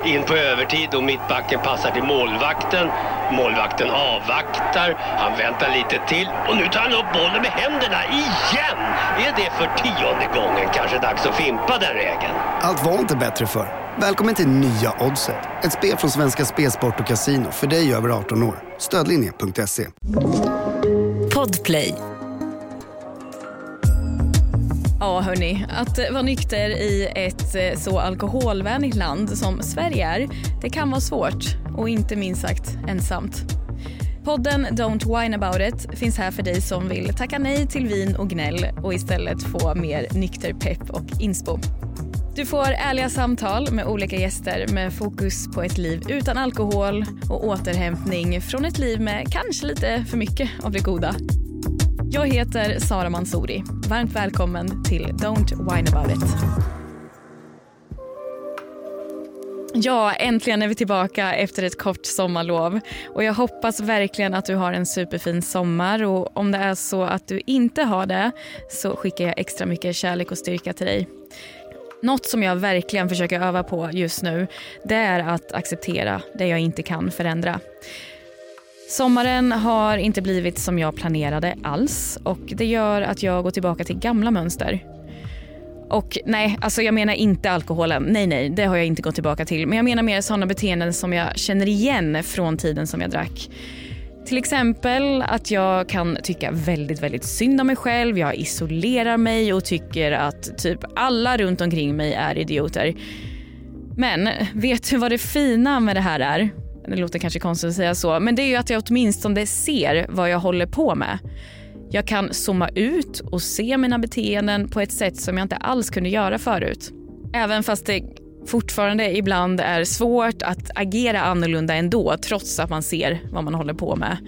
In på övertid och mittbacken passar till målvakten. Målvakten avvaktar, han väntar lite till och nu tar han upp bollen med händerna igen. Är det för 10:e gången kanske dags att fimpa den regeln? Allt var inte bättre för. Välkommen till Nya Oddset. Ett spel från Svenska Spelsport och Casino för dig över 18 år. Stödlinjen.se. Podplay. Ja hörni, att vara nykter i ett så alkoholvänligt land som Sverige är, det kan vara svårt och inte minst sagt ensamt. Podden Don't Whine About It finns här för dig som vill tacka nej till vin och gnäll och istället få mer nykter pepp och inspo. Du får ärliga samtal med olika gäster med fokus på ett liv utan alkohol och återhämtning från ett liv med kanske lite för mycket av det goda. Jag heter Sara Mansouri. Varmt välkommen till Don't Whine About It. Ja, äntligen är vi tillbaka efter ett kort sommarlov. Och jag hoppas verkligen att du har en superfin sommar. Och om det är så att du inte har det så skickar jag extra mycket kärlek och styrka till dig. Något som jag verkligen försöker öva på just nu, det är att acceptera det jag inte kan förändra. Sommaren har inte blivit som jag planerade alls och det gör att jag går tillbaka till gamla mönster. Och nej, alltså jag menar inte alkoholen. Nej, det har jag inte gått tillbaka till. Men jag menar mer sådana beteenden som jag känner igen från tiden som jag drack. Till exempel att jag kan tycka väldigt, väldigt synd om mig själv. Jag isolerar mig och tycker att typ alla runt omkring mig är idioter. Men vet du vad det fina med det här är? Det låter kanske konstigt att säga så, men det är ju att jag åtminstone ser vad jag håller på med. Jag kan zooma ut och se mina beteenden på ett sätt som jag inte alls kunde göra förut. Även fast det fortfarande ibland är svårt att agera annorlunda ändå, trots att man ser vad man håller på med.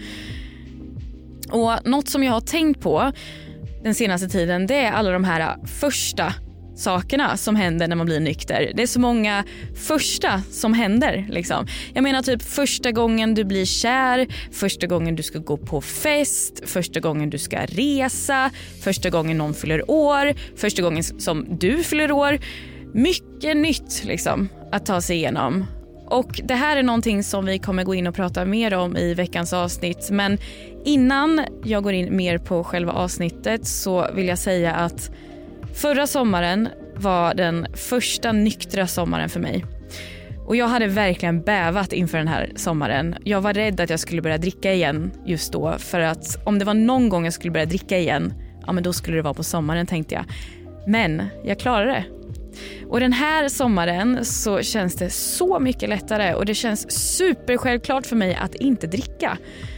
Och något som jag har tänkt på den senaste tiden, det är alla de här första sakerna som händer när man blir nykter. Det är så många första som händer liksom. Jag menar typ första gången du blir kär, första gången du ska gå på fest, första gången du ska resa, första gången någon fyller år, första gången som du fyller år. Mycket nytt liksom att ta sig igenom. Och det här är någonting som vi kommer gå in och prata mer om i veckans avsnitt. Men innan jag går in mer på själva avsnittet så vill jag säga att förra sommaren var den första nyktra sommaren för mig. Och jag hade verkligen bävat inför den här sommaren. Jag var rädd att jag skulle börja dricka igen just då. För att om det var någon gång jag skulle börja dricka igen, ja men då skulle det vara på sommaren tänkte jag. Men jag klarade det. Och den här sommaren så känns det så mycket lättare och det känns supersjälvklart för mig att inte dricka.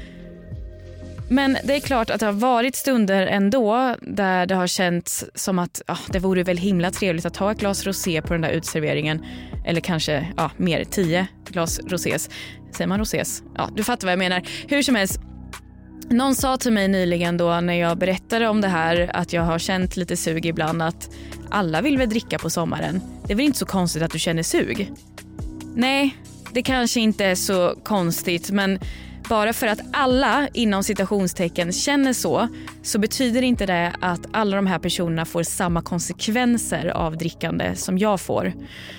Men det är klart att det har varit stunder ändå där det har känts som att det vore väl himla trevligt att ta ett glas rosé på den där utserveringen. Eller kanske mer 10 glas rosés. Säger man rosés? Ja, du fattar vad jag menar. Hur som helst. Någon sa till mig nyligen då när jag berättade om det här att jag har känt lite sug ibland att alla vill väl dricka på sommaren. Det är väl inte så konstigt att du känner sug? Nej, det kanske inte är så konstigt men bara för att alla inom citationstecken känner så betyder inte det att alla de här personerna får samma konsekvenser av drickande som jag får.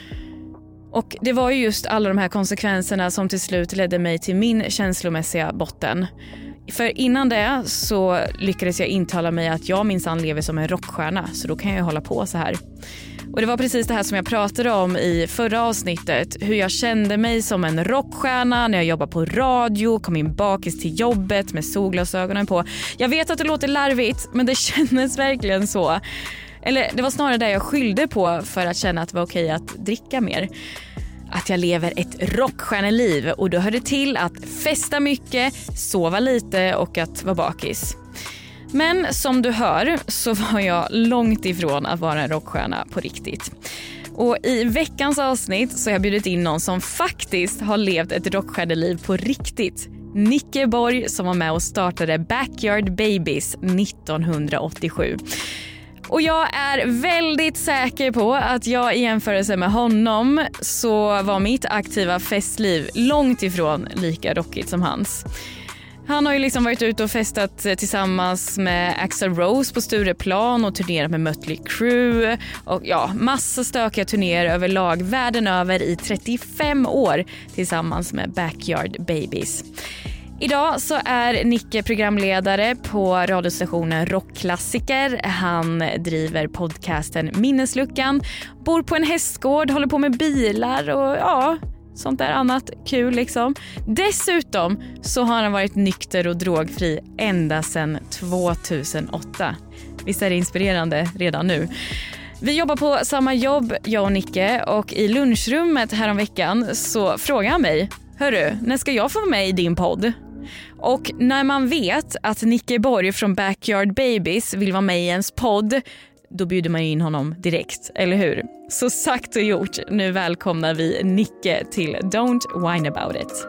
Och det var ju just alla de här konsekvenserna som till slut ledde mig till min känslomässiga botten. För innan det så lyckades jag intala mig att jag minsann lever som en rockstjärna så då kan jag hålla på så här. Och det var precis det här som jag pratade om i förra avsnittet. Hur jag kände mig som en rockstjärna när jag jobbade på radio, kom in bakis till jobbet med solglasögonen på. Jag vet att det låter larvigt men det kändes verkligen så. Eller det var snarare det jag skyllde på för att känna att det var okej att dricka mer. Att jag lever ett rockstjärneliv och då hörde till att festa mycket, sova lite och att vara bakis. Men som du hör så var jag långt ifrån att vara en rockstjärna på riktigt. Och i veckans avsnitt så har jag bjudit in någon som faktiskt har levt ett rockstjärneliv på riktigt. Nicke Borg som var med och startade Backyard Babies 1987. Och jag är väldigt säker på att jag i jämförelse med honom så var mitt aktiva festliv långt ifrån lika rockigt som hans. Han har ju liksom varit ute och festat tillsammans med Axl Rose på Stureplan och turnerat med Mötley Crüe och massa stökiga turnéer överlag världen över i 35 år tillsammans med Backyard Babies. Idag så är Nicke programledare på radiostationen Rockklassiker. Han driver podcasten Minnesluckan, bor på en hästgård, håller på med bilar och sånt där annat kul liksom. Dessutom så har han varit nykter och drogfri ända sedan 2008. Visst är det inspirerande redan nu? Vi jobbar på samma jobb, jag och Nicke, och i lunchrummet häromveckan så frågar han mig: hörru, när ska jag få vara med i din podd? Och när man vet att Nicke Borg från Backyard Babies vill vara med i ens podd, då bjuder man in honom direkt, eller hur? Så sagt och gjort, nu välkomnar vi Nicke till Don't Whine About It.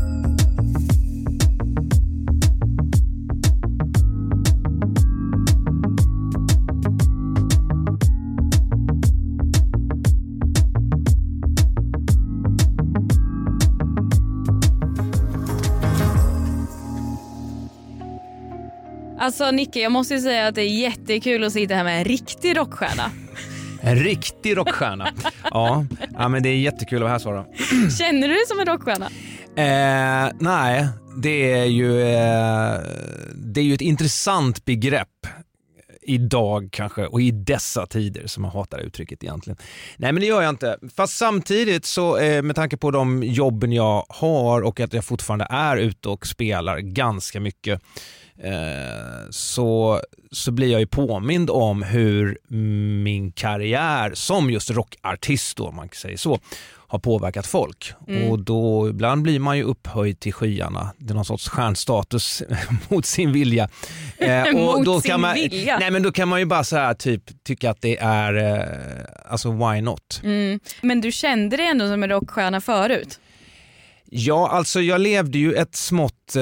Alltså Nicke, jag måste ju säga att det är jättekul att sitta här med en riktig rockstjärna. En riktig rockstjärna. Ja, men det är jättekul att vara här, Sara. Känner du dig som en rockstjärna? Nej, det är ju ett intressant begrepp idag kanske, och i dessa tider, som jag hatar uttrycket egentligen. Nej, men det gör jag inte. Fast samtidigt så med tanke på de jobben jag har och att jag fortfarande är ute och spelar ganska mycket, så blir jag ju påmind om hur min karriär som just rockartist då, man kan säga så, har påverkat folk. Och då ibland blir man ju upphöjd till skyarna. Det är någon sorts stjärnstatus mot sin vilja. Och då kan man, vilja? Nej, men då kan man ju bara så här typ tycka att det är alltså why not? Men du kände dig ändå som en rockstjärna förut? Ja, alltså jag levde ju ett smått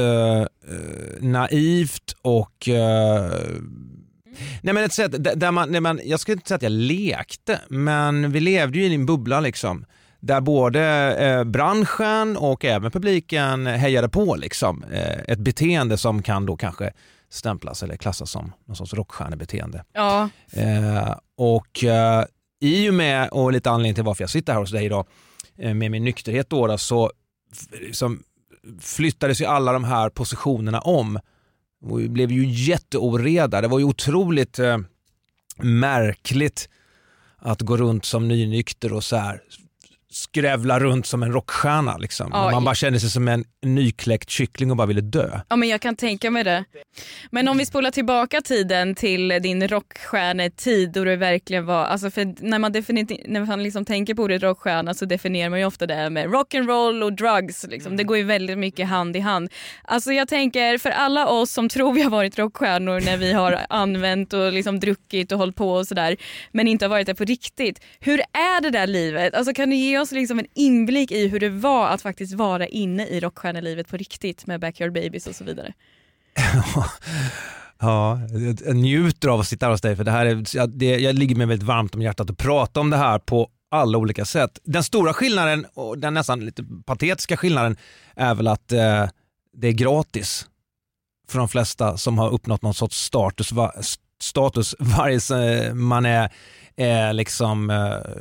naivt och nej, men ett sätt där man jag skulle inte säga att jag lekte, men vi levde ju i en bubbla liksom, där både branschen och även publiken hejade på liksom, ett beteende som kan då kanske stämplas eller klassas som någon sorts rockstjärnebeteende. Ja. Och i och med, och lite anledning till varför jag sitter här hos dig idag med min nykterhet då, så som flyttades ju alla de här positionerna om och blev ju jätteoreda. Det var ju otroligt märkligt att gå runt som nynykter och så här skrävla runt som en rockstjärna liksom. Man bara kände sig som en nykläckt kyckling och bara ville dö. Ja, men jag kan tänka mig det. Men om vi spolar tillbaka tiden till din rockstjärnetid då det verkligen var, alltså för när man liksom tänker på ordet rockstjärna så definierar man ju ofta det med rock'n'roll och drugs liksom. Det går ju väldigt mycket hand i hand. Alltså jag tänker för alla oss som tror vi har varit rockstjärnor när vi har använt och liksom druckit och hållit på och sådär, men inte har varit där på riktigt. Hur är det där livet? Alltså kan du ge oss liksom en inblick i hur det var att faktiskt vara inne i rockstjärnelivet på riktigt med Backyard Babies och så vidare? Ja, jag njuter av att sitta här hos dig, för det här jag ligger mig väldigt varmt om hjärtat att prata om det här på alla olika sätt. Den stora skillnaden och den nästan lite patetiska skillnaden är väl att det är gratis för de flesta som har uppnått någon sorts status vare man är liksom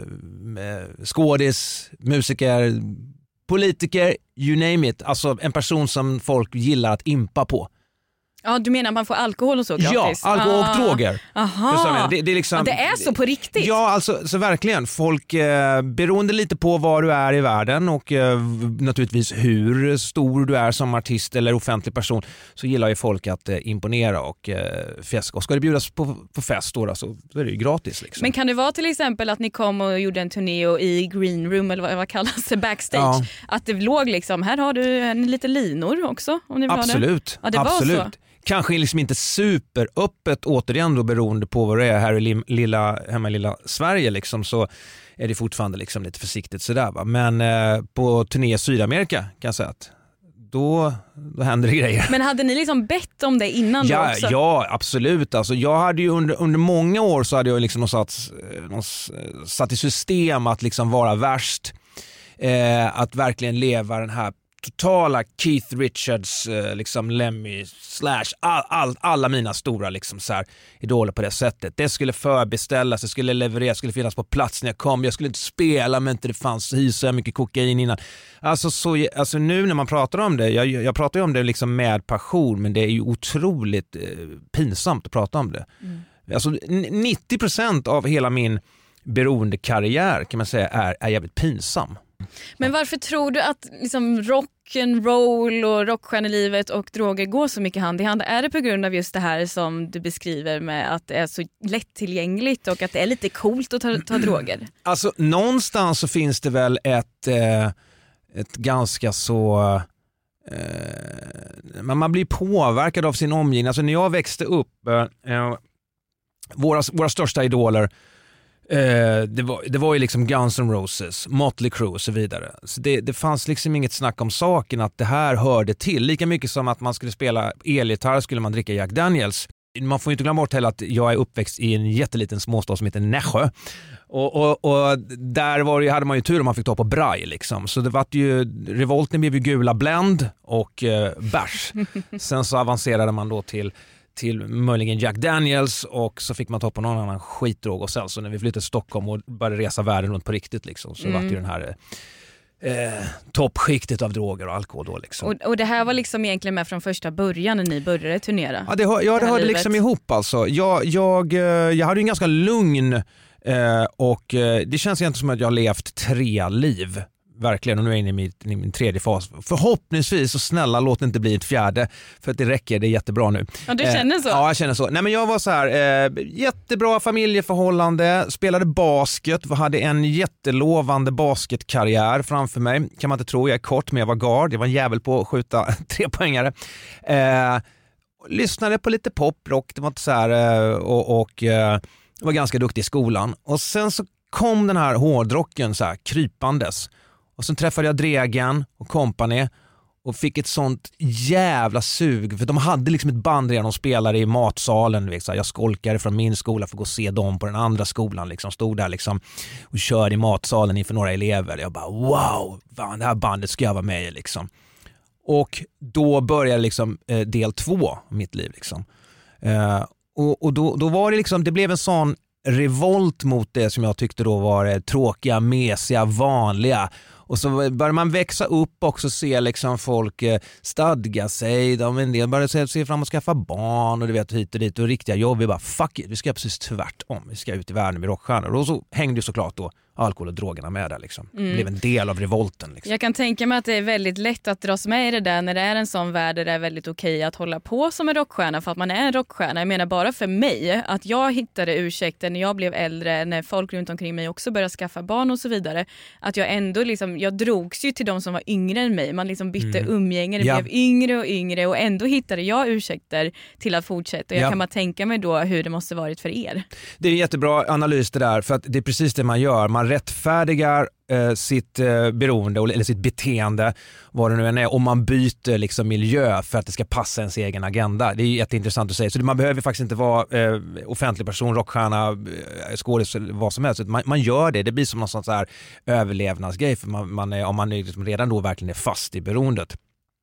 skådis, musiker, politiker, you name it. Alltså en person som folk gillar att impa på. Ja, du menar att man får alkohol och så gratis? Ja, alkohol och droger. Aha. Det är liksom, det är så på riktigt? Ja, alltså så verkligen. Folk, beroende lite på var du är i världen och naturligtvis hur stor du är som artist eller offentlig person, så gillar ju folk att imponera och fjäska. Och ska det bjudas på fest då, så är det ju gratis. Liksom. Men kan det vara till exempel att ni kom och gjorde en turné och i green room, eller vad kallas det, backstage, att det låg liksom, här har du lite linor också om ni vill absolut, ha det? Ja, det absolut. Var så. Kanske liksom inte superöppet, återigen då beroende på vad det är här i hemma i lilla Sverige liksom, så är det fortfarande liksom lite försiktigt sådär va. Men på turné i Sydamerika kan jag säga att då händer det grejer. Men hade ni liksom bett om det innan då också? Ja, absolut. Alltså, jag hade ju under många år så hade jag liksom satt i system att liksom vara värst. Att verkligen leva den här totala Keith Richards liksom Lemmy / alla mina stora liksom så här idoler på det sättet. Det skulle förbeställas, det skulle levereras, skulle finnas på plats när jag kom. Jag skulle inte spela men inte det fanns så mycket kokain innan. Alltså nu när man pratar om det, jag pratar ju om det liksom med passion, men det är ju otroligt pinsamt att prata om det. Alltså 90% av hela min beroendekarriär kan man säga är jävligt pinsam. Men varför tror du att liksom rock'n'roll och rockstjärnelivet och droger går så mycket hand i hand? Är det på grund av just det här som du beskriver med att det är så lättillgängligt och att det är lite coolt att ta droger? Alltså någonstans så finns det väl ett ganska så... man blir påverkad av sin omgivning. Alltså när jag växte upp, våra största idoler, det var ju liksom Guns N' Roses, Motley Crue och så vidare. Så det fanns liksom inget snack om saken att det här hörde till. Lika mycket som att man skulle spela elgitarr skulle man dricka Jack Daniels. Man får ju inte glömma bort heller att jag är uppväxt i en jätteliten småstad som heter Nässjö. Och där hade man ju tur om man fick ta på braj liksom. Så det var ju, revolten blev ju Gula Blend och bärs. Sen så avancerade man då till möjligen Jack Daniels och så fick man ta på någon annan skitdrog och sen så när vi flyttade till Stockholm och började resa världen runt på riktigt liksom, så var det ju den här toppskiktet av droger och alkohol då liksom. Och det här var liksom egentligen med från första början när ni började turnera? Ja, det hörde liksom ihop alltså. Jag hade ju en ganska lugn och det känns egentligen som att jag har levt 3 liv. Verkligen, och nu är jag inne i min 3:e fas. Förhoppningsvis så snälla, låt det inte bli ett 4:e, för att det räcker, det är jättebra nu. Ja, du känner så? Ja, jag känner så. Nej, men jag var så här, jättebra familjeförhållande, spelade basket, hade en jättelovande basketkarriär framför mig. Kan man inte tro, jag är kort men jag var guard, jag var en jävel på att skjuta 3-poängare. Lyssnade på lite poprock, det var inte så här, och var ganska duktig i skolan. Och sen så kom den här hårdrocken så här krypandes. Och sen träffade jag Dregen och Company och fick ett sånt jävla sug. För de hade liksom ett band redan, de spelade i matsalen. Liksom. Jag skolkade från min skola för att gå och se dem på den andra skolan. Liksom. Stod där liksom och körde i matsalen inför några elever. Jag bara wow, fan, det här bandet ska jag vara med i. Liksom. Och då började liksom del 2 av mitt liv. Liksom. Och då var det liksom, det blev en sån revolt mot det som jag tyckte då var tråkiga, mesiga, vanliga. Och så börjar man växa upp också, se liksom folk stadga sig, en del börjar se fram och skaffa barn och du vet hit och dit och riktiga jobb. Vi bara fuck it, vi ska precis tvärtom, vi ska ut i världen med rockstjärnor. Och så hängde ju såklart då alkohol och drogerna med där liksom. Det blev en del av revolten liksom. Jag kan tänka mig att det är väldigt lätt att dras med i det där när det är en sån värld där det är väldigt okej att hålla på som en rockstjärna för att man är en rockstjärna. Jag menar bara för mig att jag hittade ursäkter när jag blev äldre, när folk runt omkring mig också började skaffa barn och så vidare, att jag ändå liksom, jag drogs ju till de som var yngre än mig. Man liksom bytte umgänge, det blev yngre och yngre och ändå hittade jag ursäkter till att fortsätta. Och jag kan bara tänka mig då hur det måste varit för er. Det är en jättebra analys det där, för att det är precis det man gör. Man rättfärdigar sitt beroende eller sitt beteende, vad det nu än är, och man byter liksom miljö för att det ska passa ens egen agenda. Det är jätteintressant att säga. Så man behöver faktiskt inte vara offentlig person, rockstjärna, skådis, vad som helst. Man gör det. Det blir som någon sån här överlevnadsgrej, för om man är liksom redan då verkligen är fast i beroendet.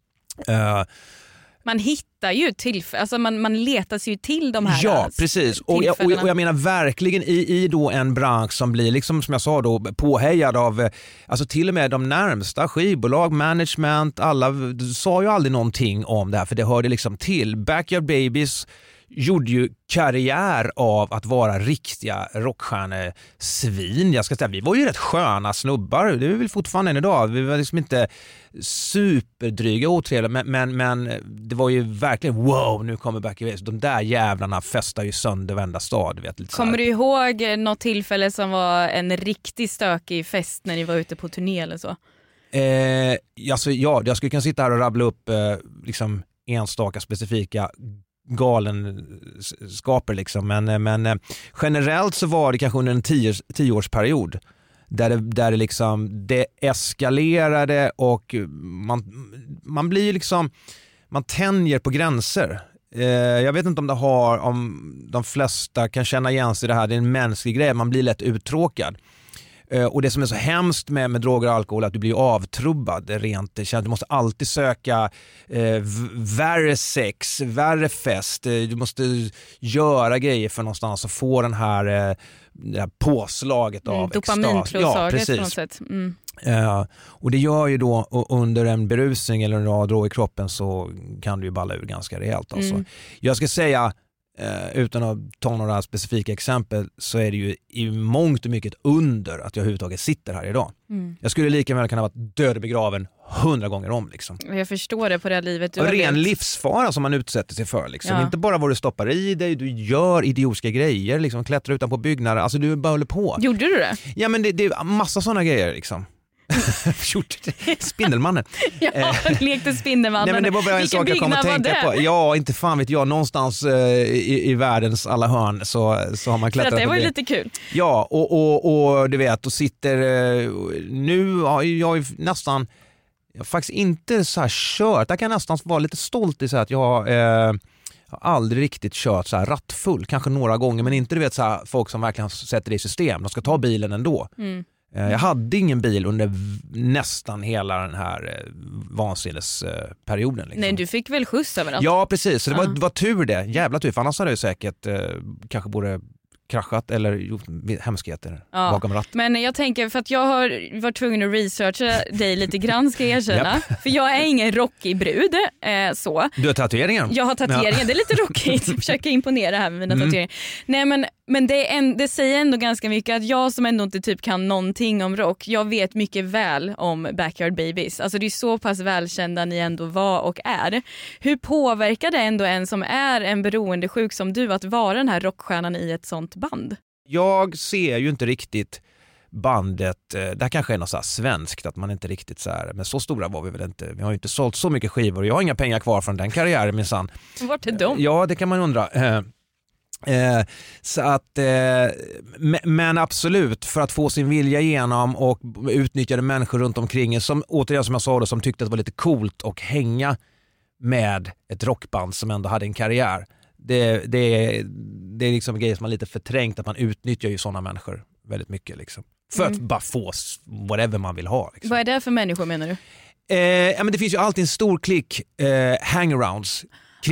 Man hittar ju alltså man letar sig ju till de här. Ja, precis. Och jag menar verkligen i då en bransch som blir liksom, som jag sa då, påhejad av alltså till och med de närmsta skivbolag, management, alla sa ju aldrig någonting om det här, för det hörde liksom till. Backyard Babies gjorde ju karriär av att vara riktiga rockstjärnesvin. Jag ska säga, vi var ju rätt sköna snubbar. Det är vi väl fortfarande än idag. Vi var liksom inte superdryga och otrevliga, men det var ju verkligen wow, nu kommer Back Away. De där jävlarna festar ju sönder varenda stad. Vet, lite kommer du ihåg något tillfälle som var en riktigt stökig fest när ni var ute på turné eller så? Alltså, ja, jag skulle kunna sitta här och rabbla upp liksom enstaka specifika galenskaper liksom, men generellt så var det kanske under en 10-årsperiod där det liksom det eskalerade och man blir liksom, man tänjer på gränser. Jag vet inte om de flesta kan känna igen sig i det här, det är en mänsklig grej, man blir lätt uttråkad. Och det som är så hemskt med droger och alkohol är att du blir avtrubbad rent. Du måste alltid söka värre sex, värre fest. Du måste göra grejer för någonstans att få det här påslaget av dopaminpåslaget på något sätt. Och det gör ju då under en berusning eller en drog i kroppen så kan du ju balla ur ganska rejält. Alltså. Jag ska säga, utan att ta några specifika exempel, så är det ju i mångt och mycket under att jag överhuvudtaget sitter här idag. Jag skulle lika väl kunna vara död och begraven 100 gånger om. Liksom. Jag förstår det på det här livet. Du ren livsfara som man utsätter sig för. Liksom. Inte bara vad du stoppar i dig, du gör idiotiska grejer, liksom, klättrar utanpå byggnader. Alltså du bara håller på. Gjorde du det? Ja, men det är massa sådana grejer liksom. Spindelmannen. Lekte Spindelmannen. Nej, men det var bara en sak jag kom att tänka på. Ja, inte fan vet jag. Någonstans i världens alla hörn så har man klättrat. För att det var ju det. lite kul. Ja, och du vet, och sitter nu har jag nästan faktiskt inte så här kört. Jag kan nästan vara lite stolt i så att jag har aldrig riktigt kört så här rattfull. Kanske några gånger, men inte du vet så här, folk som verkligen sätter det i system. De ska ta bilen ändå. Jag hade ingen bil under nästan hela den här vansinnesperioden. Liksom. Nej, du fick väl skjuts överallt? Ja, precis. Så det var tur det. Jävla tur. För annars hade jag säkert kanske borde kraschat eller gjort hemskheter bakom ratten. Men jag tänker, för att jag har varit tvungen att researcha dig lite grann, ska jag erkänna. För jag är ingen rockig brud. Så. Du har tatueringen? Jag har tatueringen. Det är lite rockigt. Försöker imponera här med mina tatueringar. Nej, men det säger ändå ganska mycket att jag som ändå inte typ kan någonting om rock, jag vet mycket väl om Backyard Babies. Alltså det är så pass välkända ni ändå var och är. Hur påverkar det ändå en som är en beroendesjuk som du att vara den här rockstjärnan i ett sånt band? Jag ser ju inte riktigt bandet, det kanske är något så här svenskt att man inte riktigt så här, men så stora var vi väl inte. Vi har ju inte sålt så mycket skivor och jag har inga pengar kvar från den karriären minsann. Vart är de? Ja, det kan man undra. Så att men absolut, för att få sin vilja igenom och utnyttjade människor runt omkring som återigen som jag sa då, som tyckte att det var lite coolt att hänga med ett rockband som ändå hade en karriär. Det är liksom grejer som man lite förträngt, att man utnyttjar ju sådana människor väldigt mycket liksom. För att bara få whatever man vill ha. Liksom. Vad är det för människor menar du? Men det finns ju alltid en stor klick hangarounds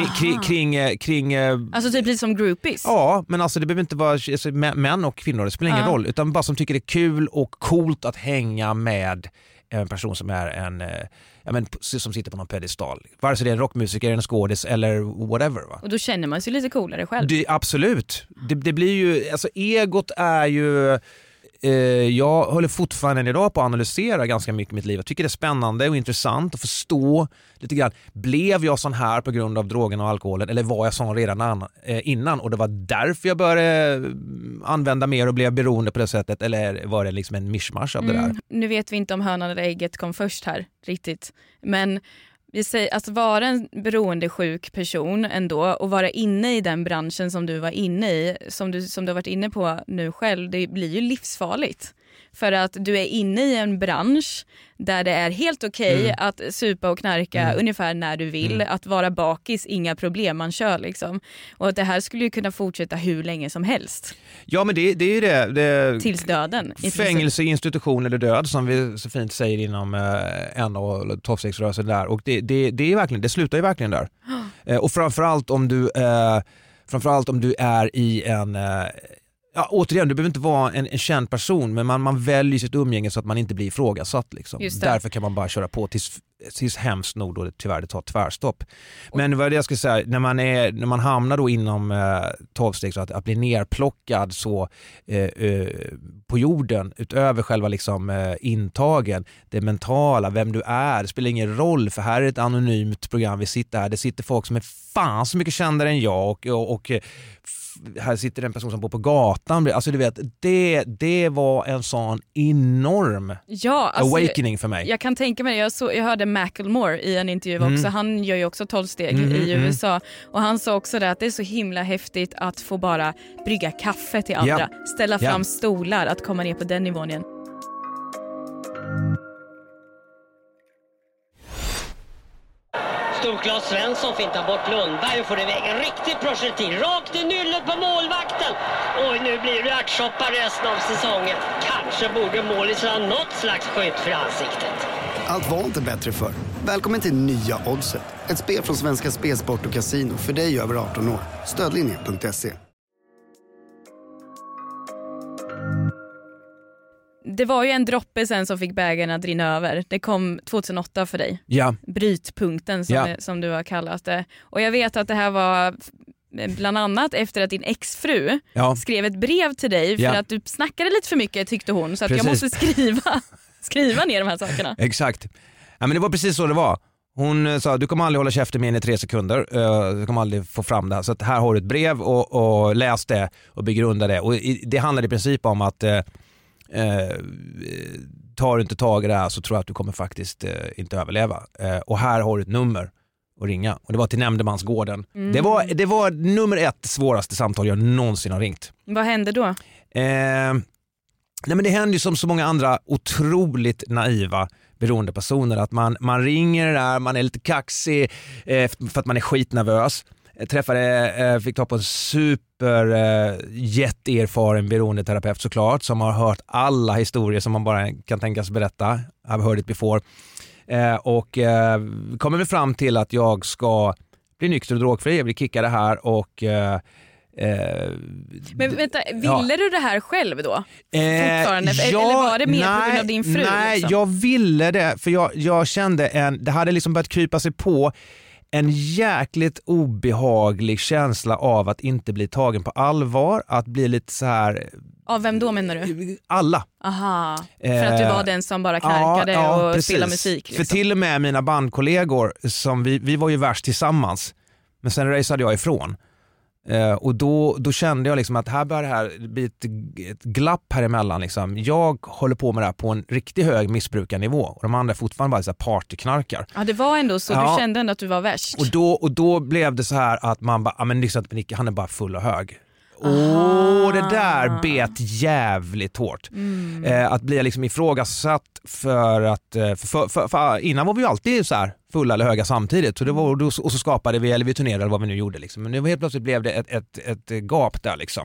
kring alltså typ lite som groupies. Ja, men alltså det behöver inte vara män och kvinnor, det spelar ingen roll, utan bara som tycker det är kul och coolt att hänga med en person som är som sitter på någon pedestal. Vare sig det är en rockmusiker, en skådis eller whatever, va? Och då känner man sig lite coolare själv. Absolut. Det blir ju, alltså egot är ju jag håller fortfarande idag på att analysera ganska mycket mitt liv. Jag tycker det är spännande och intressant att förstå lite grann. Blev jag sån här på grund av drogerna och alkoholen, eller var jag sån redan innan och det var därför jag började använda mer och blev beroende på det sättet, eller var det liksom en mischmasch av det där? Nu vet vi inte om hönan eller ägget kom först här riktigt, men vi säger att vara en beroendesjuk person ändå och vara inne i den branschen som du var inne i, som du har varit inne på nu själv, det blir ju livsfarligt. För att du är inne i en bransch där det är helt okej att supa och knarka ungefär när du vill. Att vara bakis, inga problem, man kör liksom. Och att det här skulle ju kunna fortsätta hur länge som helst. Ja, men det är ju det tills döden. Fängelse, institution eller död som vi så fint säger inom NA och toppstegsrörelsen där. Och det är verkligen, det slutar ju verkligen där. Och framförallt om du är i en... Ja, återigen, du behöver inte vara en känd person, men man väljer sitt umgänge så att man inte blir ifrågasatt. Liksom. Därför kan man bara köra på tills hemskt nog då det tar tvärstopp. Men vad jag ska säga, när man hamnar då inom 12-steg så att bli nerplockad så på jorden utöver själva liksom, intagen, det mentala, vem du är, det spelar ingen roll, för här är ett anonymt program, vi sitter här, det sitter folk som är fan så mycket kändare än jag och här sitter en person som bor på gatan. Alltså du vet, det var en sån enorm awakening för mig. Jag kan tänka mig, jag hörde Macklemore i en intervju också. Han gör ju också 12-steg i USA. Och han sa också det, att det är så himla häftigt att få bara brygga kaffe till andra. Ställa fram stolar, att komma ner på den nivån igen. Stod Claes Svensson fintar bort Lundberg och får iväg en riktig projektil rakt i nyllet på målvakten. Oj, nu blir det ärtsoppa resten av säsongen. Kanske borde målis ha något slags skydd för ansiktet. Allt var inte bättre förr. Välkommen till nya Oddset. Ett spel från Svenska Spelsport och Casino för dig över 18 år. Stödlinjen.se. Det var ju en droppe sen som fick bägaren att rinna över. Det kom 2008 för dig. Ja. Brytpunkten som du har kallat det. Och jag vet att det här var bland annat efter att din exfru skrev ett brev till dig för att du snackade lite för mycket, tyckte hon. Så att jag måste skriva ner de här sakerna. Exakt. Ja, men det var precis så det var. Hon sa, du kommer aldrig hålla käften med i 3 sekunder. Du kommer aldrig få fram det här. Så att här har du ett brev och läs det och begrunda det. Och det handlar i princip om att tar du inte tag i det här så tror jag att du kommer faktiskt inte överleva. Och här har du ett nummer att ringa. Och det var till Nämndemansgården. Det var nummer 1 svåraste samtal jag någonsin har ringt. Vad hände då? Nej, men det händer ju som så många andra otroligt naiva beroendepersoner att man ringer där, man är lite kaxig för att man är skitnervös. Fick ta på en jätteerfaren beroendeterapeut såklart, som har hört alla historier som man bara kan tänkas berätta. I've heard it before. Och kommer vi fram till att jag ska bli nykter och drogfri, jag blir kickad här och men vänta, ville du det här själv då? Fortfarande? Eller var det mer på grund av din fru? Nej, liksom? Jag ville det för jag kände det hade liksom börjat krypa sig på en jäkligt obehaglig känsla av att inte bli tagen på allvar, att bli lite så här. Av vem då menar du? Alla. Aha, för att du var den som bara knarkade och spelade musik. Liksom. För till och med mina bandkollegor, som vi var ju värst tillsammans, men sen raceade jag ifrån. Och då kände jag liksom att här börjar det här bli ett glapp här emellan liksom. Jag håller på med det här på en riktigt hög missbrukarnivå och de andra fortfarande bara så här partyknarkar. Ja, det var ändå så, du kände ändå att du var värst. Och då blev det så här att man bara, men liksom, han är bara full och hög. Det där bet jävligt hårt. Att bli liksom ifrågasatt för att för innan var vi ju alltid så här fulla eller höga samtidigt, så det var, och så skapade vi, eller vi turnerade eller vad vi nu gjorde liksom. Men nu helt plötsligt blev det ett gap där liksom.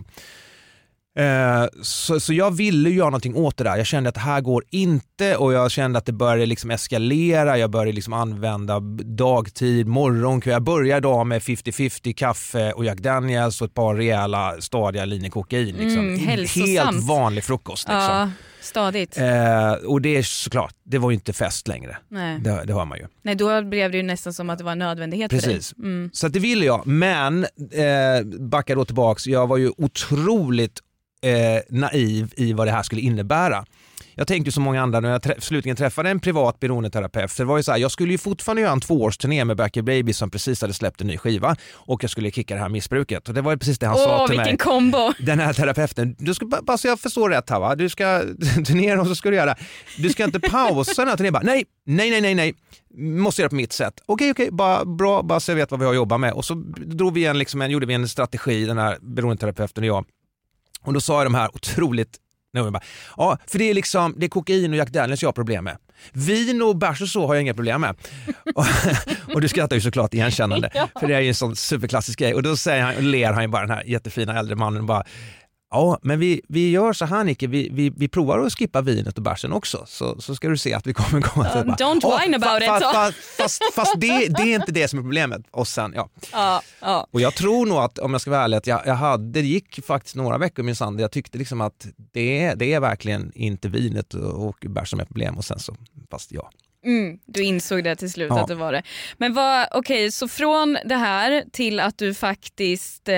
Så jag ville göra någonting åt det där. Jag kände att det här går inte, och jag kände att det började liksom eskalera. Jag började liksom använda dagtid, morgonkväll. Jag började idag med 50-50 kaffe och Jack Daniels och ett par rejäla stadiga linjer kokain liksom. Helt vanlig frukost liksom. Ja, stadigt. Och det är såklart, det var ju inte fest längre. Nej. Det hör man ju. Nej, då blev det ju nästan som att det var en nödvändighet. Precis. För dig. Så att det ville jag, men backa då tillbaks. Jag var ju otroligt naiv i vad det här skulle innebära. Jag tänkte som många andra när jag slutligen träffade en privat beroendeterapeut. För det var ju så här, jag skulle ju fortfarande göra en 2-årsturné med Back Baby som precis hade släppt en ny skiva, och jag skulle kicka det här missbruket. Och det var ju precis det han sa till mig. Vilken kombo! Den här terapeuten, du ska bara så jag förstår rätt här va. Du ska turnera och så ska du göra. Du ska inte pausa den här turnén. Nej. Måste göra på mitt sätt. Okej, bara så jag vet vad vi har att jobba med. Och så drog vi gjorde vi en strategi, den här beroendeterapeuten och jag. Och då sa jag de här otroligt, ja, för det är kokain och Jack Daniels jag har problem med. Vin och bärs och så har jag inga problem med. Och du skrattar ju såklart igenkännande. För det är ju en sån superklassisk grej. Och då ler han ju bara, den här jättefina äldre mannen, bara, ja, men vi gör så här, Nicke, vi provar att skippa vinet och bärsen också, så ska du se att vi kommer komma till don't whine about it. Fast det är inte det som är problemet. Och sen, Och jag tror nog att, om jag ska vara ärlig, att det gick faktiskt några veckor minsann, jag tyckte liksom att det är verkligen inte vinet och bärs som är problem, och sen så, fast ja. Du insåg det till slut att det var det. Men så från det här till att du faktiskt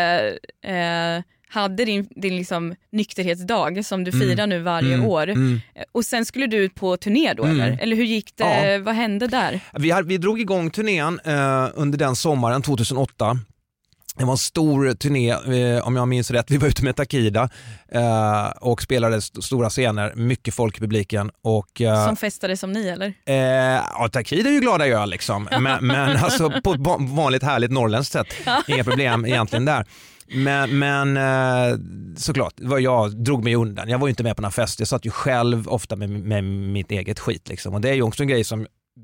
hade din liksom nykterhetsdag som du firar nu varje år. Och sen skulle du ut på turné då eller hur gick det? Ja. Vad hände där? Vi drog igång turnén under den sommaren 2008. Det var en stor turné, om jag minns rätt. Vi var ute med Takida och spelade stora scener, mycket folk i publiken. Och, som festade som ni, eller? Ja, Takida är ju glada jag liksom. Men alltså på ett vanligt härligt norrländskt sätt. Inga problem egentligen där. Men såklart, jag drog mig undan. Jag var ju inte med på någon fest. Jag satt ju själv ofta med mitt eget skit liksom. Och det är ju också en grej som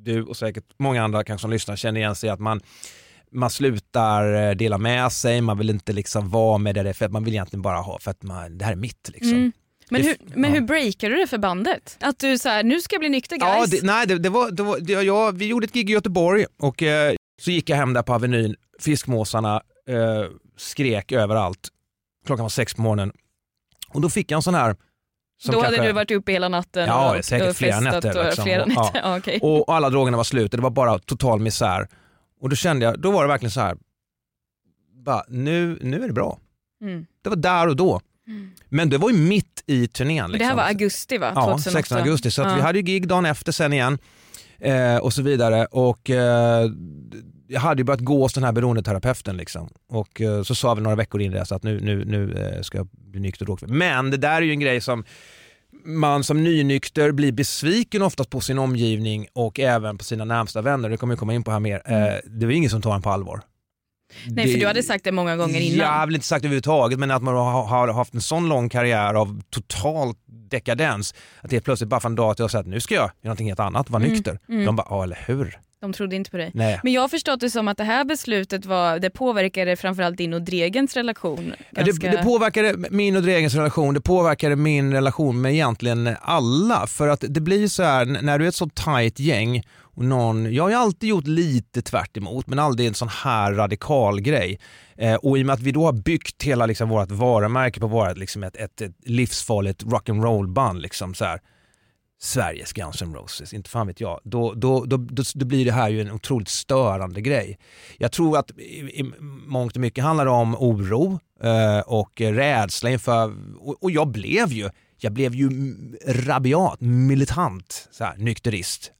du och säkert många andra kanske som lyssnar känner igen sig att man slutar dela med sig, man vill inte liksom vara med det för att man vill egentligen bara ha för att det här är mitt liksom. Men hur breakar du det för bandet? Att du så här, nu ska jag bli nykter guys? Ja, vi gjorde ett gig i Göteborg och så gick jag hem där på Avenyn, fiskmåsarna skrek överallt. Klockan var 6 på morgonen. Och då fick jag en sån här då hade du varit uppe hela natten och säkert flera nätter. Liksom. Flera nätter. Ja. Okay. Och alla drogerna var slut. Det var bara total misär. Och då kände jag, då var det verkligen så här, bara, nu är det bra. Det var där och då. Men det var ju mitt i turnén. Liksom. Det här var augusti va? 2008. Ja, 16 augusti. Så att vi hade ju gig dagen efter sen igen. Och så vidare. Och jag hade ju börjat gå hos den här beroendeterapeuten liksom. Och så sa vi några veckor in det så att nu ska jag bli nykter drogfri. Men det där är ju en grej som man som nynykter blir besviken oftast på sin omgivning och även på sina närmsta vänner. Det kommer jag komma in på här mer. Det var ingen som tar en på allvar. Nej, för du hade sagt det många gånger innan. Jag har väl inte sagt det överhuvudtaget, men att man har haft en sån lång karriär av total dekadens att det är plötsligt bara från dag till jag säger att nu ska jag göra någonting helt annat, vara nykter. De bara, ja eller hur? De trodde inte på dig. Nej. Men jag har förstått det som att det här beslutet det påverkade framförallt din och Dregens relation. Ganska... Det påverkade min och Dregens relation, det påverkade min relation med egentligen alla. För att det blir så här, när du är ett så tajt gäng och jag har ju alltid gjort lite tvärt emot, men aldrig en sån här radikal grej. Och i och med att vi då har byggt hela liksom, vårt varumärke på vårt liksom, ett livsfarligt rock'n'roll-band liksom så här. Sveriges Guns N' Roses, inte fan vet jag. Då blir det här ju en otroligt störande grej. Jag tror att i mångt och mycket handlar det om oro och rädsla inför, och jag blev ju rabiat, militant, så här, nykterist.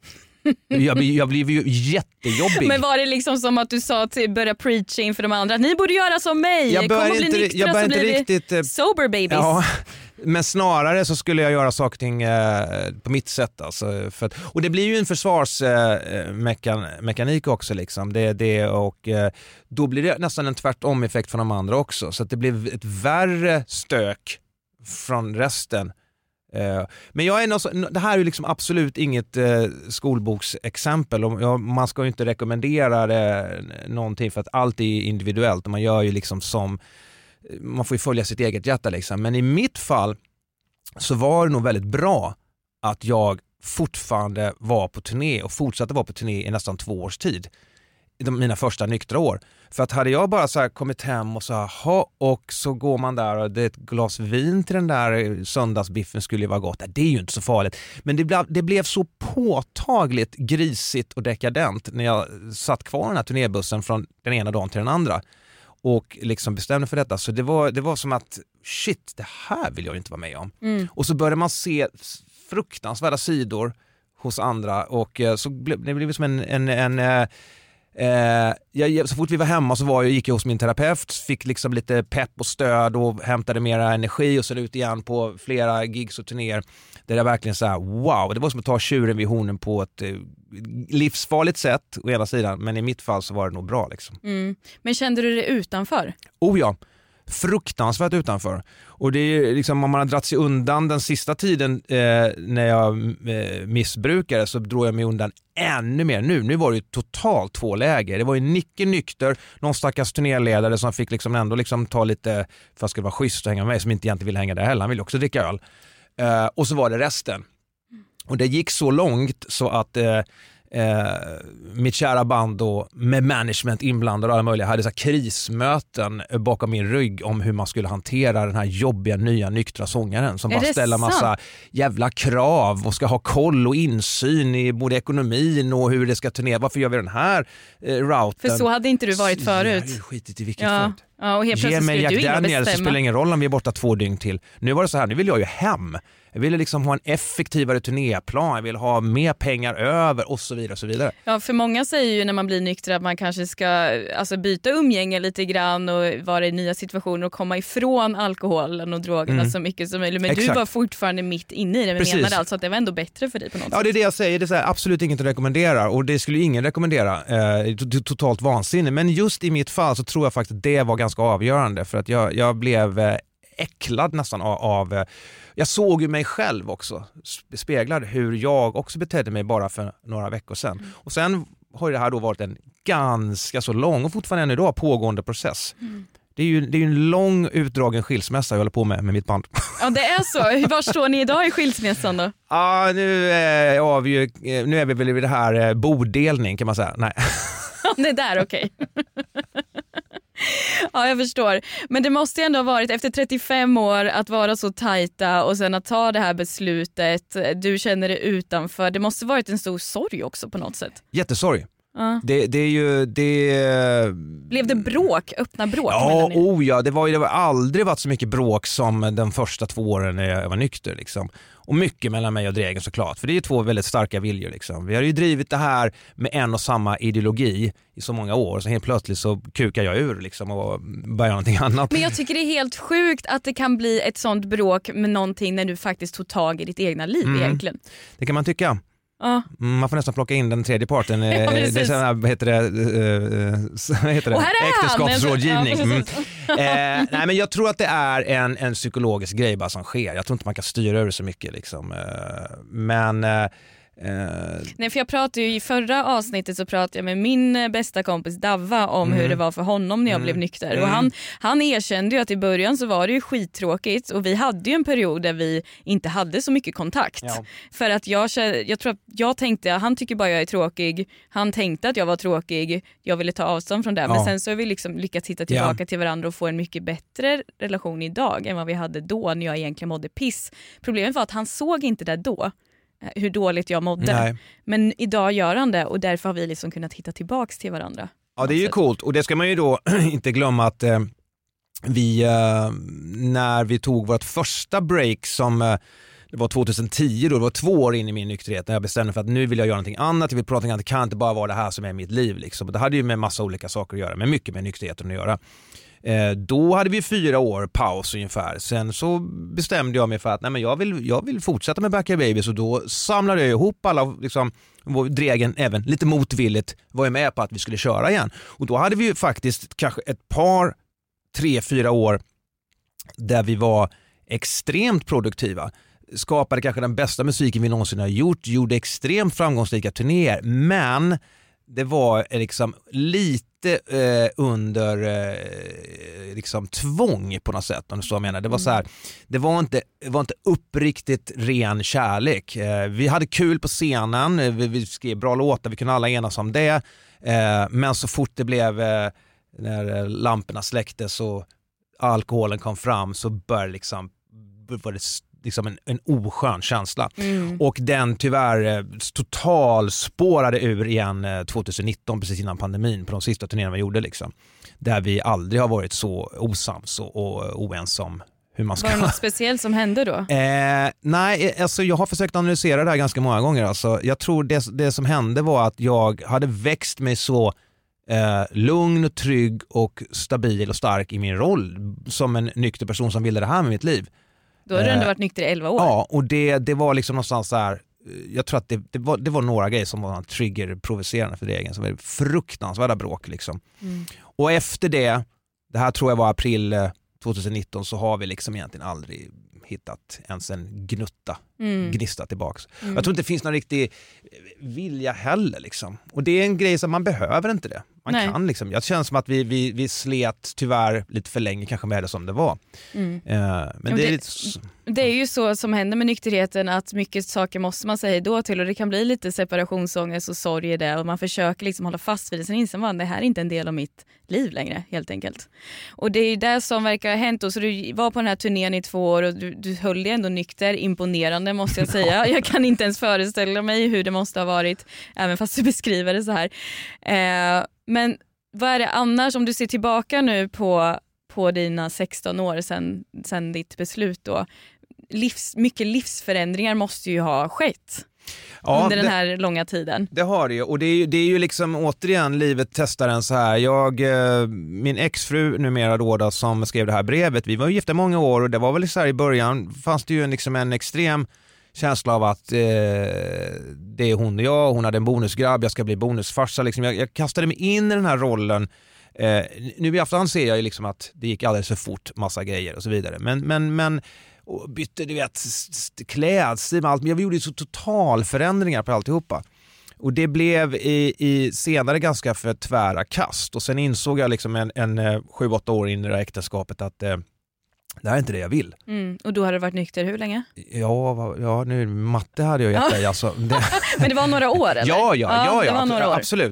Jag blev ju jättejobbig. Men var det liksom som att du sa till börja preacha inför de andra? Ni borde göra som mig. Kom och bli nyktra så blir riktigt, sober babies. Ja, men snarare så skulle jag göra saker och ting på mitt sätt. Alltså, och det blir ju en försvarsmekanik också. Liksom. Och då blir det nästan en tvärtom effekt från de andra också. Så att det blev ett värre stök från resten. Men det här är ju liksom absolut inget skolboksexempel och man ska ju inte rekommendera det någonting för att allt är individuellt och man gör ju liksom man får ju följa sitt eget hjärta liksom. Men i mitt fall så var det nog väldigt bra att jag fortfarande var på turné och fortsatte vara på turné i nästan 2 års tid. Mina första nyktra år. För att hade jag bara så här kommit hem och så här, och så går man där och det är ett glas vin till den där söndagsbiffen skulle ju vara gott. Det är ju inte så farligt. Men det blev så påtagligt grisigt och dekadent när jag satt kvar den här turnébussen från den ena dagen till den andra. Och liksom bestämde för detta. Så det var som att shit, det här vill jag inte vara med om. Och så började man se fruktansvärda sidor hos andra och så det blev som så fort vi var hemma så gick jag hos min terapeut, fick liksom lite pepp och stöd och hämtade mera energi och sen ut igen på flera gigs och turnéer där jag verkligen så här, wow, det var som att ta tjuren vid hornen på ett livsfarligt sätt å ena sidan, men i mitt fall så var det nog bra liksom. Men kände du det utanför? Oh ja, fruktansvärt utanför. Och det är liksom, om man har dratt sig undan den sista tiden när jag missbrukade så drog jag mig undan ännu mer. Nu var det ju totalt 2 läger. Det var ju Nicke nykter, någon stackars turnéledare som fick liksom ändå liksom ta lite, för att det skulle vara schysst att hänga med, som inte egentligen vill hänga där heller. Han vill också dricka öl. Och så var det resten. Och det gick så långt så att mitt kära band då, med management inblandade och alla möjliga, hade så krismöten bakom min rygg om hur man skulle hantera den här jobbiga nya nyktra sångaren som bara ställer massa jävla krav och ska ha koll och insyn i både ekonomin och hur det ska turnera. Varför gör vi den här routen? För så hade inte du varit förut. Jag hade skitit i vilket förut. Ja, och helt ge mig Jack Daniels, så spelar ingen roll om vi är borta 2 dygn till. Nu var det så här, nu vill jag ju hem. Jag ville liksom ha en effektivare turnéplan, jag vill ha mer pengar över och så vidare och så vidare. Ja, för många säger ju när man blir nykter att man kanske ska byta umgänge lite grann och vara i nya situationer och komma ifrån alkoholen och drogerna så mycket som möjligt. Men exakt. Du var fortfarande mitt inne i det, men menade alltså att det var ändå bättre för dig på något sätt. Ja, det är det jag säger. Det är så här, absolut inget att rekommendera och det skulle ingen rekommendera. Totalt vansinne. Men just i mitt fall så tror jag faktiskt att det var ganska avgörande för att jag blev äcklad nästan av jag såg ju mig själv också speglad hur jag också betedde mig bara för några veckor sedan. Och sen har det här då varit en ganska så lång och fortfarande än idag pågående process. Det är ju en lång utdragen skilsmässa jag håller på med mitt band. Ja, det är så. Var står ni idag i skilsmässan då? Ja, nu är vi väl i det här bodelning kan man säga. Nej. Det är där, okej. Ja, jag förstår. Men det måste ju ändå ha varit efter 35 år att vara så tajta och sen att ta det här beslutet. Du känner dig utanför. Det måste ha varit en stor sorg också på något sätt. Jättesorg. Det är ju Blev det bråk? Öppna bråk? Ja, det har aldrig varit så mycket bråk som de första 2 åren när jag var nykter liksom. Och mycket mellan mig och Dregen såklart, för det är ju 2 väldigt starka viljor liksom. Vi har ju drivit det här med en och samma ideologi i så många år, så helt plötsligt så kukar jag ur liksom och börjar någonting annat. Men jag tycker det är helt sjukt att det kan bli ett sånt bråk med någonting när du faktiskt tog tag i ditt egna liv egentligen. Det kan man tycka. Ja. Man får nästan plocka in den tredje parten. Ja, det är så här, vad heter det? Äktenskapsrådgivning. Nej, men jag tror att det är en psykologisk grej bara som sker. Jag tror inte man kan styra över så mycket liksom. Men nej, för jag pratade ju i förra avsnittet så pratade jag med min bästa kompis Davva om hur det var för honom när jag blev nykter. Och han erkände ju att i början så var det ju skittråkigt och vi hade ju en period där vi inte hade så mycket kontakt. Ja. För att jag tror att jag tänkte, han tycker bara jag är tråkig. Han tänkte att jag var tråkig. Jag ville ta avstånd från det. Men sen så har vi liksom lyckats hitta tillbaka till varandra och få en mycket bättre relation idag än vad vi hade då när jag egentligen mådde piss. Problemet var att han såg inte det då. Hur dåligt jag mådde. Nej. Men idag gör han det och därför har vi liksom kunnat hitta tillbaks till varandra. Ja, det är ju coolt och det ska man ju då inte glömma att vi när vi tog vårt första break som det var 2010 då, det var 2 år in i min nykterhet när jag bestämde för att nu vill jag göra någonting annat, jag vill prata någonting annat, det kan inte bara vara det här som är mitt liv liksom. Det hade ju med massa olika saker att göra, men mycket med nykterheten att göra. Då hade vi 4 år paus ungefär. Sen så bestämde jag mig för att nej, men jag vill fortsätta med Backyard Babies och då samlade jag ihop alla liksom, Dregen även lite motvilligt var jag med på att vi skulle köra igen. Och då hade vi ju faktiskt kanske ett par 3-4 år där vi var extremt produktiva. Skapade kanske den bästa musiken vi någonsin har gjorde extremt framgångsrika turnéer, men det var liksom lite under liksom tvång på något sätt, om du så jag menar. Det var så här, det var inte uppriktigt ren kärlek. Vi hade kul på scenen, vi skrev bra låtar, vi kunde alla enas om det. Men så fort det blev när lamporna släcktes och alkoholen kom fram så började var det liksom en oskön känsla. Och den tyvärr total spårade ur igen 2019 precis innan pandemin på de sista turnéerna vi gjorde liksom. Där vi aldrig har varit så osams och oense om hur man ska. Var det något speciellt som hände då? Nej, alltså jag har försökt analysera det här ganska många gånger. Alltså, jag tror det som hände var att jag hade växt mig så lugn och trygg och stabil och stark i min roll som en nykter person som ville det här med mitt liv. Då har du ändå varit nykter i 11 år. Ja, och det var liksom någonstans så här, jag tror att det var några grejer som var triggerprovocerande för Dregen, som var fruktansvärda bråk liksom. Och efter det här tror jag var april 2019, så har vi liksom egentligen aldrig hittat ens en gnista tillbaks. Jag tror inte det finns någon riktig vilja heller liksom. Och det är en grej som man behöver inte det. Man kan liksom. Jag känns som att vi slet tyvärr lite för länge kanske med det som det var. Men det är ju så som händer med nykterheten, att mycket saker måste man säga då till och det kan bli lite separationsångest och sorg i det och man försöker liksom hålla fast vid det. Sen inser man det här är inte en del av mitt liv längre helt enkelt. Och det är ju det som verkar ha hänt. Och så du var på den här turnén i 2 år och du höll dig ändå nykter. Imponerande måste jag säga. Jag kan inte ens föreställa mig hur det måste ha varit, även fast du beskriver det så här. Men vad är det annars, om du ser tillbaka nu på dina 16 år sen ditt beslut då? Mycket livsförändringar måste ju ha skett under den här långa tiden. Det har det ju, och det är ju liksom återigen livet testar en så här. Min exfru numera då som skrev det här brevet, vi var ju gifta många år och det var väl så här i början fanns det ju en extrem känsla av att det är hon och jag, hon hade en bonusgrabb, jag ska bli bonusfarsa liksom. Jag kastade mig in i den här rollen Nu i afton ser jag ju liksom att det gick alldeles för fort, massa grejer och så vidare. Men och bytte, du vet, klädstil med allt. Men jag gjorde ju så total förändringar på alltihopa. Och det blev i senare ganska för tvära kast. Och sen insåg jag liksom en 7-8 år in i det här äktenskapet att det här är inte det jag vill. Och då hade du varit nykter hur länge? Ja, nu matte hade jag gett dig. Alltså, Men det var några år eller? Ja, det var några år. Absolut.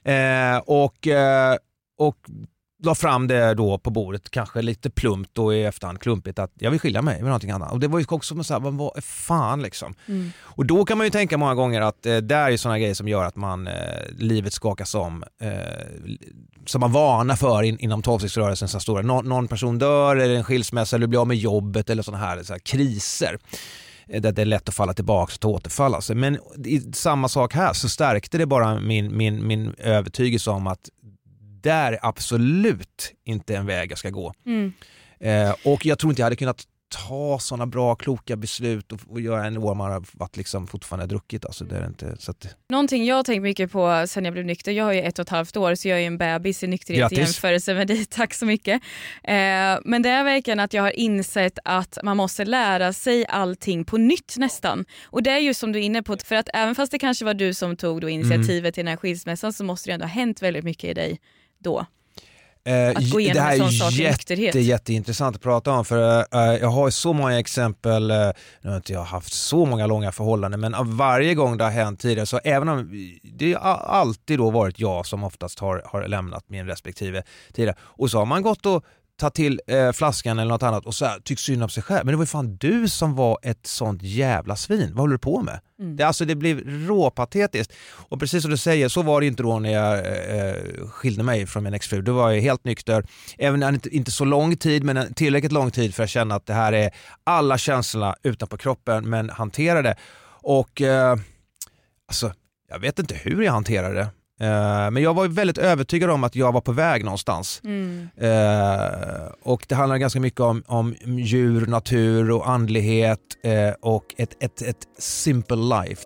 Och la fram det då på bordet, kanske lite plumpt och i efterhand klumpigt, att jag vill skilja mig med någonting annat. Och det var ju också så här, vad är fan liksom. Och då kan man ju tänka många gånger att det är sådana grejer som gör att man livet skakas om, som man varnar för inom 12-stegsrörelsen så stora. Någon person dör eller en skilsmässa eller blir av med jobbet eller sådana här kriser. Där det är lätt att falla tillbaka och återfalla. Alltså. Men i samma sak här så stärkte det bara min övertygelse om att det är absolut inte en väg jag ska gå. Och jag tror inte jag hade kunnat ta sådana bra, kloka beslut och göra en år man har varit liksom fortfarande druckit. Alltså det är inte, så att... Någonting jag har tänkt mycket på sen jag blev nykter, jag har ju 1,5 år så jag är en bebis i nykterhet i jämförelse med dig, tack så mycket. Men det är verkligen att jag har insett att man måste lära sig allting på nytt nästan. Och det är ju som du är inne på, för att även fast det kanske var du som tog då initiativet till den här skilsmässan så måste det ändå ha hänt väldigt mycket i dig då. Att gå igenom det här en sån sak i nykterhet. Jätteintressant att prata om, för jag har så många exempel. Nu har inte jag haft så många långa förhållanden, men av varje gång det har hänt tidigare, så även om det har alltid då varit jag som oftast har lämnat min respektive tidigare, och så har man gått och ta till flaskan eller något annat och så här, tycks synd om sig själv. Men det var ju fan du som var ett sånt jävla svin. Vad håller du på med? Det blev råpatetiskt. Och precis som du säger, så var det inte då när jag skilde mig från min exfru. Då var jag helt nykter. Även inte så lång tid, men tillräckligt lång tid för att känna att det här är alla känslorna utanpå kroppen, men hantera det. Och alltså, jag vet inte hur jag hanterade det. Men jag var väldigt övertygad om att jag var på väg någonstans. Och det handlar ganska mycket om djur, natur och andlighet och ett simple life.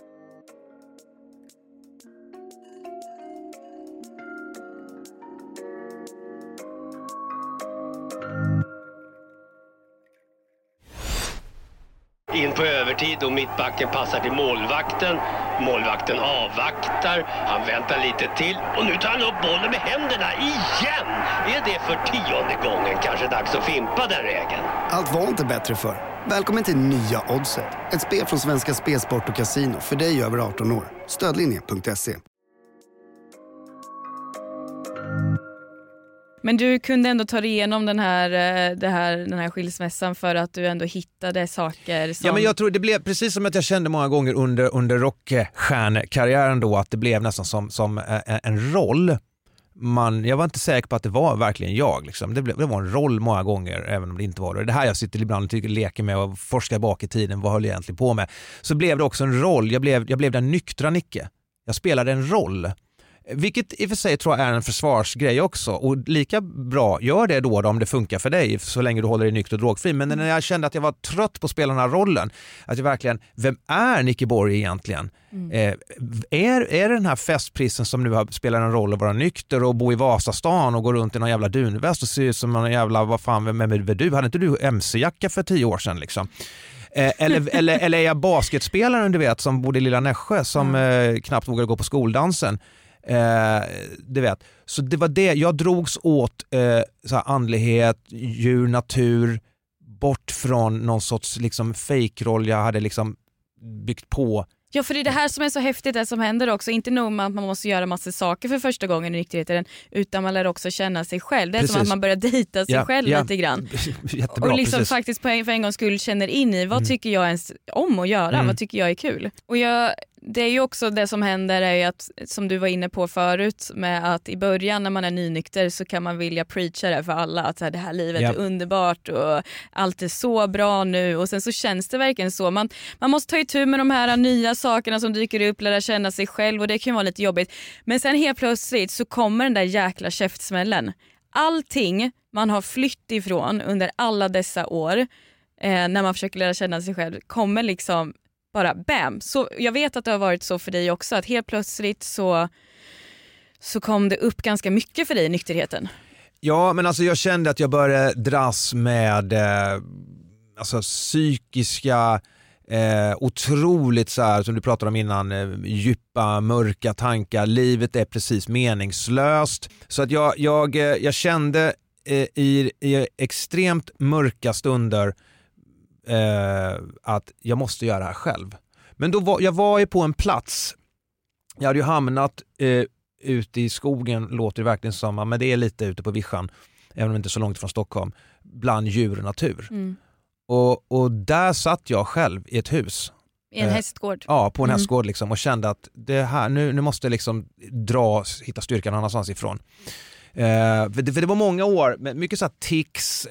In på övertid och mittbacken passar till målvakten. Målvakten avvaktar. Han väntar lite till. Och nu tar han upp bollen med händerna igen. Är det för 10:e gången kanske dags att fimpa den regeln? Allt var inte bättre för. Välkommen till nya Oddset. Ett spel från Svenska Spelsport och Casino för dig över 18 år. Stödlinje.se. Men du kunde ändå ta dig igenom den här skilsmässan för att du ändå hittade saker som... Ja, men jag tror det blev precis som att jag kände många gånger under rockstjärnekarriären då, att det blev nästan som en roll. Jag var inte säker på att det var verkligen jag. Liksom. Det var en roll många gånger, även om det inte var det. Det här jag sitter ibland och leker med och forskar bak i tiden. Vad höll jag egentligen på med? Så blev det också en roll. Jag blev den nyktra Nicke. Jag spelade en roll. Vilket i och för sig tror jag är en försvarsgrej också. Och lika bra, gör det då om det funkar för dig så länge du håller dig nykter och drogfri. Men när jag kände att jag var trött på att spela den här rollen, att jag verkligen, vem är Nicke Borg egentligen? Är det den här festprisen som nu har spelat en roll att vara nykter och bo i Vasastan och gå runt i någon jävla dunväst och se ut som en jävla, vad fan, vem är du? Hade inte du MC-jacka för 10 år sedan liksom? Eller är jag basketspelaren, du vet, som bodde i Lilla Nässjö, som knappt vågade gå på skoldansen? Du vet. Så det var det, jag drogs åt så här andlighet, djur, natur, bort från någon sorts liksom fake-roll jag hade liksom byggt på. Ja, för det är det här som är så häftigt, det som händer också. Inte nog med att man måste göra massa saker för första gången i nykterheten, utan man lär också känna sig själv. Det är som att man börjar dejta sig själv lite grann. Jättebra, och liksom faktiskt för en gångs skull känner in i vad tycker jag ens om att göra, vad tycker jag är kul. Och det är ju också det som händer är ju att, som du var inne på förut, med att i början när man är nynykter så kan man vilja preacha det för alla, att så här, det här livet är underbart och allt är så bra nu, och sen så känns det verkligen så. Man måste ta itu med de här nya sakerna som dyker upp, lära känna sig själv, och det kan vara lite jobbigt. Men sen helt plötsligt så kommer den där jäkla käftsmällen. Allting man har flytt ifrån under alla dessa år, när man försöker lära känna sig själv, kommer liksom bara bam. Så jag vet att det har varit så för dig också, att helt plötsligt så så kom det upp ganska mycket för dig i nykterheten. Ja, men alltså jag kände att jag började dras med alltså psykiska otroligt så här, som du pratade om innan, djupa, mörka tankar. Livet är precis meningslöst. Så att jag kände i extremt mörka stunder att jag måste göra det här själv. Men då jag var ju på en plats. Jag hade ju hamnat ute i skogen, låter det verkligen som, men det är lite ute på vischan, även om det inte är så långt från Stockholm, bland djur och natur. Och där satt jag själv i ett hus. I en hästgård? Ja, på en hästgård liksom, och kände att det här, nu måste jag liksom hitta styrkan annanstans ifrån. För det var många år med mycket så här tics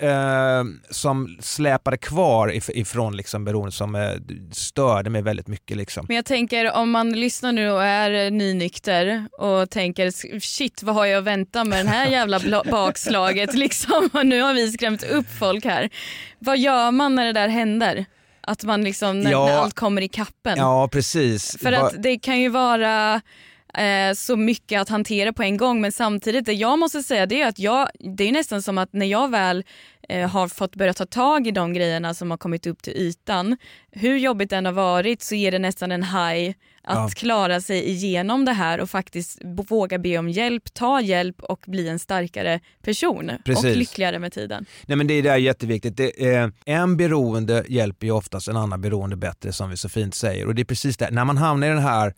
som släpade kvar ifrån liksom beroende, som störde mig väldigt mycket liksom. Men jag tänker, om man lyssnar nu och är nynykter och tänker shit, vad har jag att vänta med den här jävla bakslaget liksom, och nu har vi skrämt upp folk här. Vad gör man när det där händer? Att man liksom, när allt kommer i kappen. Ja, precis. För att det kan ju vara så mycket att hantera på en gång, men samtidigt det jag måste säga det är att det är nästan som att när jag väl har fått börja ta tag i de grejerna som har kommit upp till ytan, hur jobbigt den har varit, så är det nästan en high att klara sig igenom det här och faktiskt våga be om hjälp, ta hjälp och bli en starkare person. Precis. Och lyckligare med tiden. Nej, men det är jätteviktigt. En beroende hjälper ju oftast en annan beroende bättre, som vi så fint säger, och det är precis det. När man hamnar i den här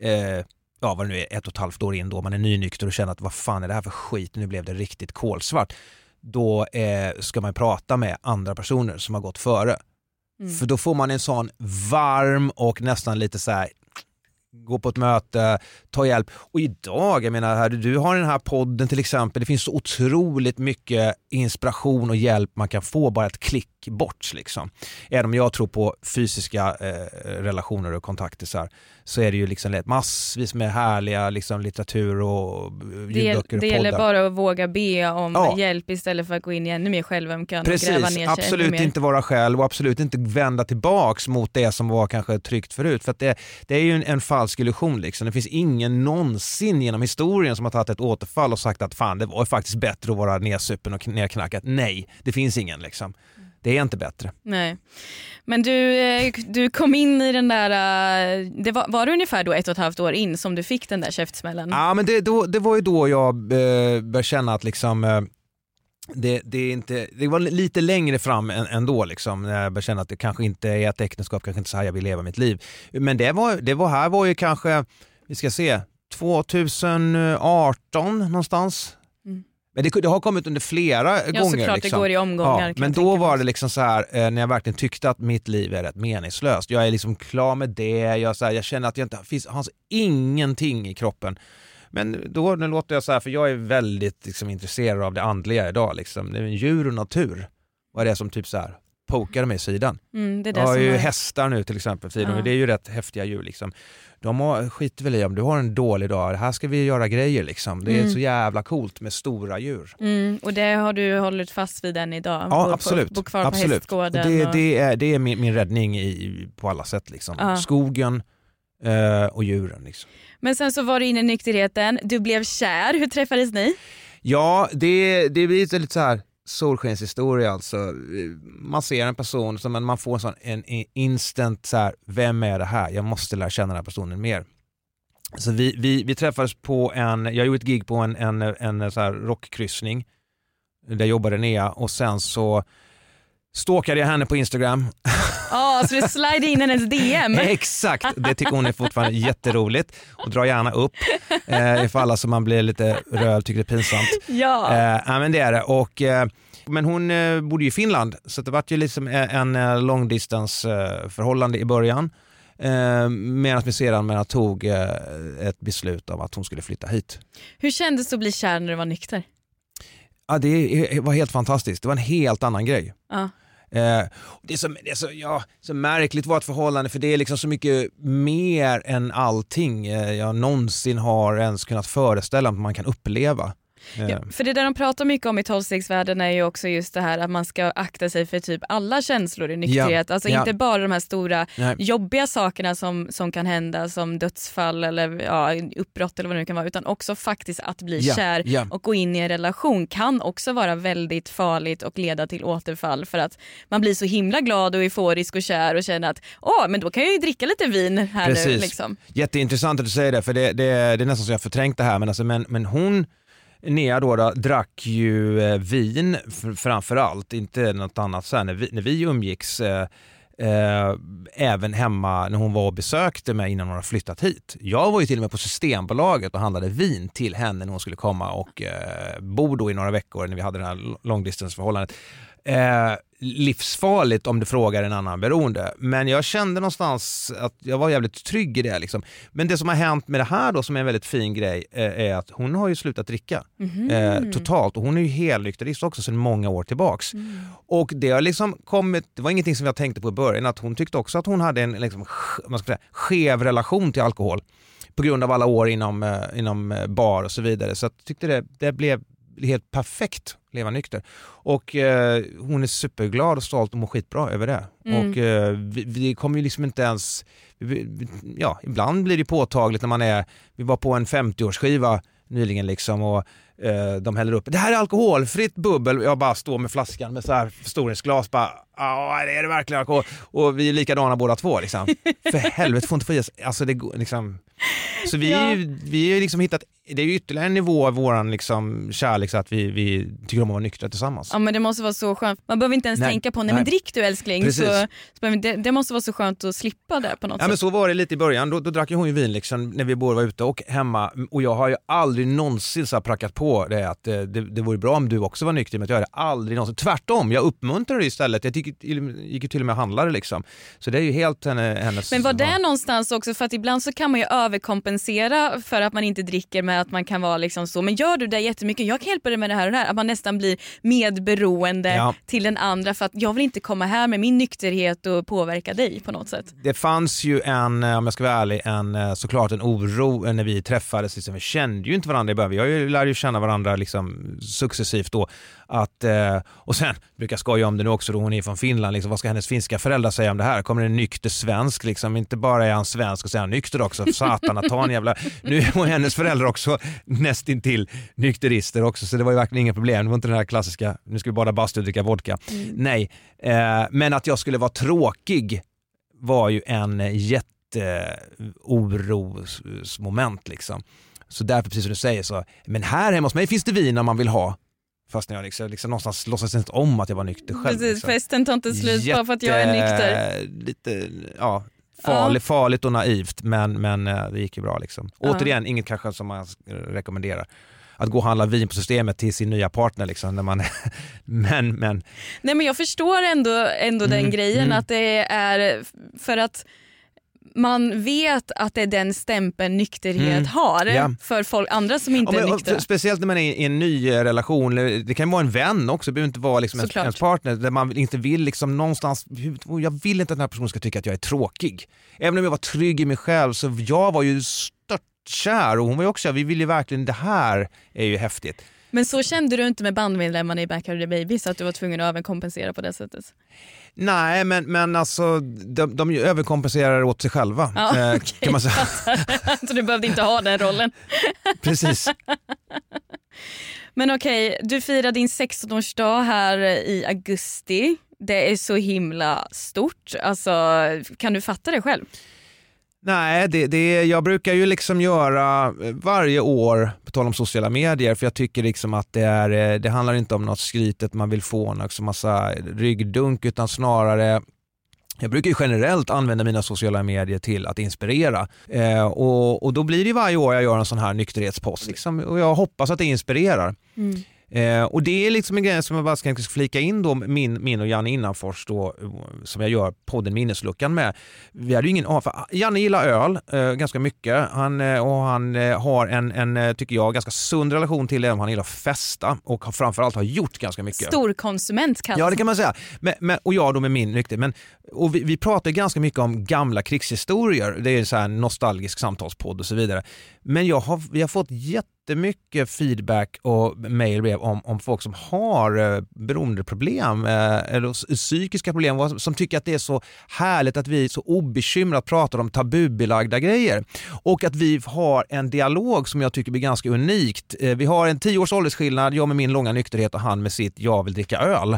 vad det nu är, 1,5 år in då, man är nynykter och känner att vad fan är det här för skit, nu blev det riktigt kolsvart. Då ska man prata med andra personer som har gått före. För då får man en sån varm och nästan lite så här, gå på ett möte, ta hjälp. Och idag, jag menar, du har den här podden till exempel, det finns så otroligt mycket inspiration och hjälp man kan få bara ett klick bort liksom. Även om jag tror på fysiska relationer och kontakter så är det ju liksom massvis med härliga liksom, litteratur och ljudböcker och poddar. Det gäller bara att våga be om hjälp istället för att gå in i ännu mer självömkan och gräva ner sig. Absolut inte vara själv och absolut inte vända tillbaks mot det som var kanske tryggt förut. För att det är ju en falsk illusion liksom. Det finns ingen någonsin genom historien som har tagit ett återfall och sagt att fan, det var faktiskt bättre att vara nedsuppen och nedknackat. Nej, det finns ingen liksom. Det är inte bättre. Nej. Men du kom in i den där, var det ungefär då 1,5 år in som du fick den där käftsmällen? Ja, men det var ju då jag började känna att liksom det var lite längre fram ändå liksom, när jag började känna att det kanske inte är ett äktenskap, kanske inte så här jag vill leva mitt liv. Men det var ju kanske, vi ska se, 2018 någonstans. Men det har kommit under flera gånger. Ja, såklart, liksom. Det går i omgångar. Ja, men då var det liksom så här, när jag verkligen tyckte att mitt liv är rätt meningslöst. Jag är liksom klar med det. Jag känner att jag inte har ingenting i kroppen. Men nu låter jag så här, för jag är väldigt liksom, intresserad av det andliga idag. Liksom. Det är djur och natur. Vad är det som typ så här pokade mig i sidan? Det är det jag har som ju hästar nu till exempel. Det är ju rätt häftiga djur liksom. De skiter väl i om du har en dålig dag. Här ska vi göra grejer liksom. Det är så jävla coolt med stora djur. Och det har du hållit fast vid än idag. Ja, absolut. Bo kvar på hästgården. Det är min räddning på alla sätt liksom. Skogen och djuren liksom. Men sen så var du inne i nykterheten. Du blev kär. Hur träffades ni? Ja, det blir lite så här solskenshistoria alltså. Man ser en person som man får en instant så här, vem är det här? Jag måste lära känna den här personen mer. Så vi träffades på jag gjorde ett gig på en så här rockkryssning där jobbade Nea, och sen så stalkade jag henne på Instagram. Så du slide in hennes DM. Exakt, det tycker hon är fortfarande jätteroligt och drar gärna upp för alla som man blir lite röd, tycker det är pinsamt. Men det är det. Men hon bodde ju i Finland, så det var ju liksom en long distance förhållande i början. Medan vi sedan tog ett beslut av att hon skulle flytta hit. Hur kändes det att bli kär när du var nykter? Ja, det var helt fantastiskt. Det var en helt annan grej. Det är så märkligt vårt förhållande, för det är liksom så mycket mer än allting jag någonsin har ens kunnat föreställa att man kan uppleva. Ja, för det där de pratar mycket om i 12-stegsvärlden är ju också just det här att man ska akta sig för typ alla känslor i nykterhet. Alltså inte bara de här stora jobbiga sakerna som kan hända som dödsfall eller uppbrott eller vad det nu kan vara, utan också faktiskt att bli kär och gå in i en relation kan också vara väldigt farligt och leda till återfall för att man blir så himla glad och euforisk och kär och känner att men då kan jag ju dricka lite vin här nu. Liksom. Jätteintressant att du säger det, för det är nästan så jag förträngt det här, men, alltså, men hon Nea då drack ju vin framförallt, inte något annat. Så här, när vi umgicks även hemma när hon var och besökte mig innan hon hade flyttat hit. Jag var ju till och med på Systembolaget och handlade vin till henne när hon skulle komma och bo då i några veckor när vi hade det här långdistansförhållandet. Livsfarligt om du frågar en annan beroende. Men jag kände någonstans att jag var jävligt trygg i det liksom. Men det som har hänt med det här då, som är en väldigt fin grej, är att hon har ju slutat dricka totalt, och hon är ju helnykterist också sedan många år tillbaks. Och det har liksom kommit, det var ingenting som jag tänkte på i början, att hon tyckte också att hon hade en liksom, man ska säga, skev relation till alkohol på grund av alla år inom bar och så vidare. Så jag tyckte det blev helt perfekt leva nykter. Och hon är superglad och stolt och mår skitbra över det. Och vi kommer ju liksom inte ens... ibland blir det påtagligt när vi var på en 50-årsskiva nyligen liksom, och de häller upp, det här är alkoholfritt bubbel. Jag bara står med flaskan med så här förstoringsglas, bara, det är det verkligen alkohol. Och vi är likadana båda två liksom. För helvete, får inte få i oss. Alltså det går liksom... Så vi har liksom hittat, det är ju ytterligare en nivå av våran liksom kärlek, så att vi tycker om att vara nyktra tillsammans. Ja, men det måste vara så skönt. Man behöver inte ens tänka på, men drick du älskling. Så det måste vara så skönt att slippa det på något sätt. Men så var det lite i början. Då drack hon ju vin liksom när vi båda var ute och hemma. Och jag har ju aldrig någonsin så prackat på det att det vore bra om du också var nykter, men jag hade aldrig någonsin. Tvärtom, jag uppmuntrar det istället. Jag gick ju till och med handlare liksom. Så det är ju helt hennes... Men var det någonstans också, för att ibland så kan man ju överkompensera för att man inte dricker, med att man kan vara liksom så, men gör du det jättemycket, jag kan hjälpa dig med det här och det här, att man nästan blir medberoende till den andra, för att jag vill inte komma här med min nykterhet och påverka dig på något sätt. Det fanns ju om jag ska vara ärlig, såklart en oro när vi träffades liksom. Vi kände ju inte varandra i början, vi lärde ju känna varandra liksom successivt då, att, och sen brukar jag skoja om det nu också då, hon är från Finland liksom, vad ska hennes finska föräldrar säga om det här? Kommer en nykter svensk liksom, inte bara är han svensk och säger han nykter också, satan att ta en jävla, nu är hennes föräldrar också nästintill nykterister också, så det var ju verkligen inga problem, det var inte den här klassiska, nu ska vi bara bastu och dricka vodka, nej, men att jag skulle vara tråkig var ju en jätteorosmoment liksom, så därför precis som du säger så, men här hemma hos mig finns det vin om man vill ha. Fast när jag liksom någonstans låtsas inte om att jag var nykter själv. Precis, liksom. Festen tar inte slut bara för att jag är nykter. Lite, farligt och naivt, men det gick ju bra liksom. Återigen, inget kanske som man rekommenderar. Att gå och handla vin på Systemet till sin nya partner liksom, när man men nej, men jag förstår ändå den grejen, att det är för att man vet att det är den stämpeln nykterhet har för folk andra som inte är nyktra. Speciellt när man är i en ny relation. Det kan vara en vän också, det behöver inte vara liksom ens partner, där man inte vill liksom någonstans, jag vill inte att den här personen ska tycka att jag är tråkig. Även om jag var trygg i mig själv, så jag var ju störtkär, och hon var ju också, vi vill ju verkligen, det här är ju häftigt. Men så kände du inte med bandmedlemmarna i Back of the Baby, så att du var tvungen att överkompensera på det sättet? Nej, men alltså de överkompenserar åt sig själva, kan man säga. Så du behövde inte ha den rollen. Precis. Men okej, du firar din 16-årsdag här i augusti. Det är så himla stort. Alltså, kan du fatta det själv? Nej, jag brukar ju liksom göra varje år, på tal om sociala medier, för jag tycker liksom att det handlar inte om något skrytet man vill få, någon massa ryggdunk, utan snarare, jag brukar ju generellt använda mina sociala medier till att inspirera, och då blir det varje år jag gör en sån här nykterhetspost liksom, och jag hoppas att det inspirerar. Och det är liksom en grej som jag bara ska flika in då, min och Janne Innanfors då, som jag gör podden Minnesluckan med. Vi hade ju ingen Janne gillar öl ganska mycket. Han har en tycker jag, ganska sund relation till det. Han gillar festa och framförallt har gjort ganska mycket. Stor konsument kallas. Ja, det kan man säga. Och jag då med min nykter. Och vi pratar ganska mycket om gamla krigshistorier. Det är så här nostalgisk samtalspodd och så vidare. Men vi har fått jättemycket feedback och mejlbrev om folk som har beroendeproblem eller psykiska problem, som tycker att det är så härligt att vi så obekymrat pratar om tabubelagda grejer och att vi har en dialog som jag tycker blir ganska unikt. Vi har en 10 års åldersskillnad, jag med min långa nykterhet och han med sitt jag vill dricka öl.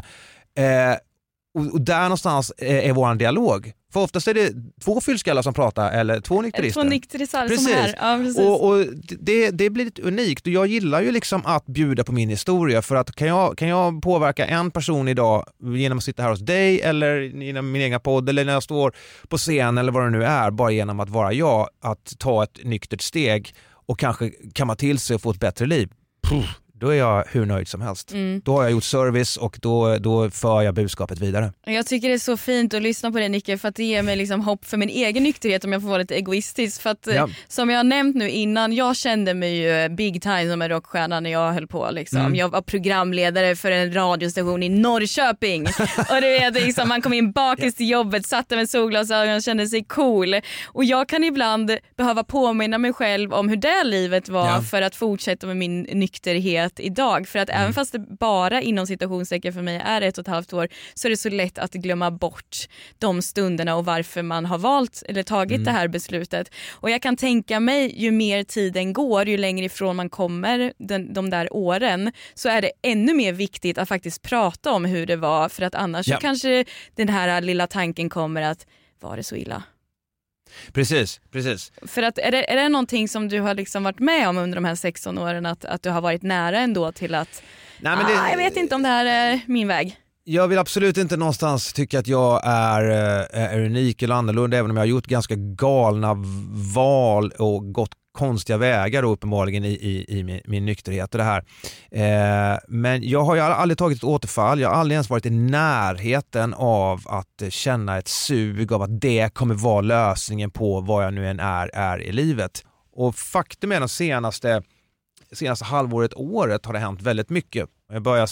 Och där någonstans är vår dialog. För oftast är det 2 fyllskallar som pratar eller 2 nykterister. 2 nykterister precis. Som här. Ja, precis. Och det blir lite unikt och jag gillar ju liksom att bjuda på min historia för att kan jag påverka en person idag genom att sitta här hos dig eller genom min egen podd eller när jag står på scen eller vad det nu är, bara genom att vara jag, att ta ett nyktert steg och kanske kamma till sig och få ett bättre liv. Då är jag hur nöjd som helst. Då har jag gjort service och då för jag budskapet vidare. Jag tycker det är så fint att lyssna på det, Nicke, för att det ger mig liksom hopp för min egen nykterhet om jag får vara lite egoistisk. För att som jag har nämnt nu innan, jag kände mig ju big time som en rockstjärna när jag höll på. Liksom. Jag var programledare för en radiostation i Norrköping. Och du vet, liksom, man kom in bakis till jobbet, satte med solglasögon och kände sig cool. Och jag kan ibland behöva påminna mig själv om hur det livet var för att fortsätta med min nykterhet idag, för att även fast det bara inom situationstecken för mig är 1,5 år, så är det så lätt att glömma bort de stunderna och varför man har valt eller tagit det här beslutet. Och jag kan tänka mig, ju mer tiden går, ju längre ifrån man kommer de där åren, så är det ännu mer viktigt att faktiskt prata om hur det var, för att annars så kanske den här lilla tanken kommer att, var det så illa? Precis. För att är det någonting som du har liksom varit med om under de här 16 åren, att du har varit nära ändå till att jag vet inte om det här är min väg? Jag vill absolut inte någonstans tycka att jag är unik eller annorlunda, även om jag har gjort ganska galna val och gått konstiga vägar då, uppenbarligen i min nykterhet och det här. Men jag har ju aldrig tagit ett återfall. Jag har aldrig ens varit i närheten av att känna ett sug av att det kommer vara lösningen på vad jag nu än är i livet. Och faktum är, de senaste halvåret, året har det hänt väldigt mycket. Jag börjar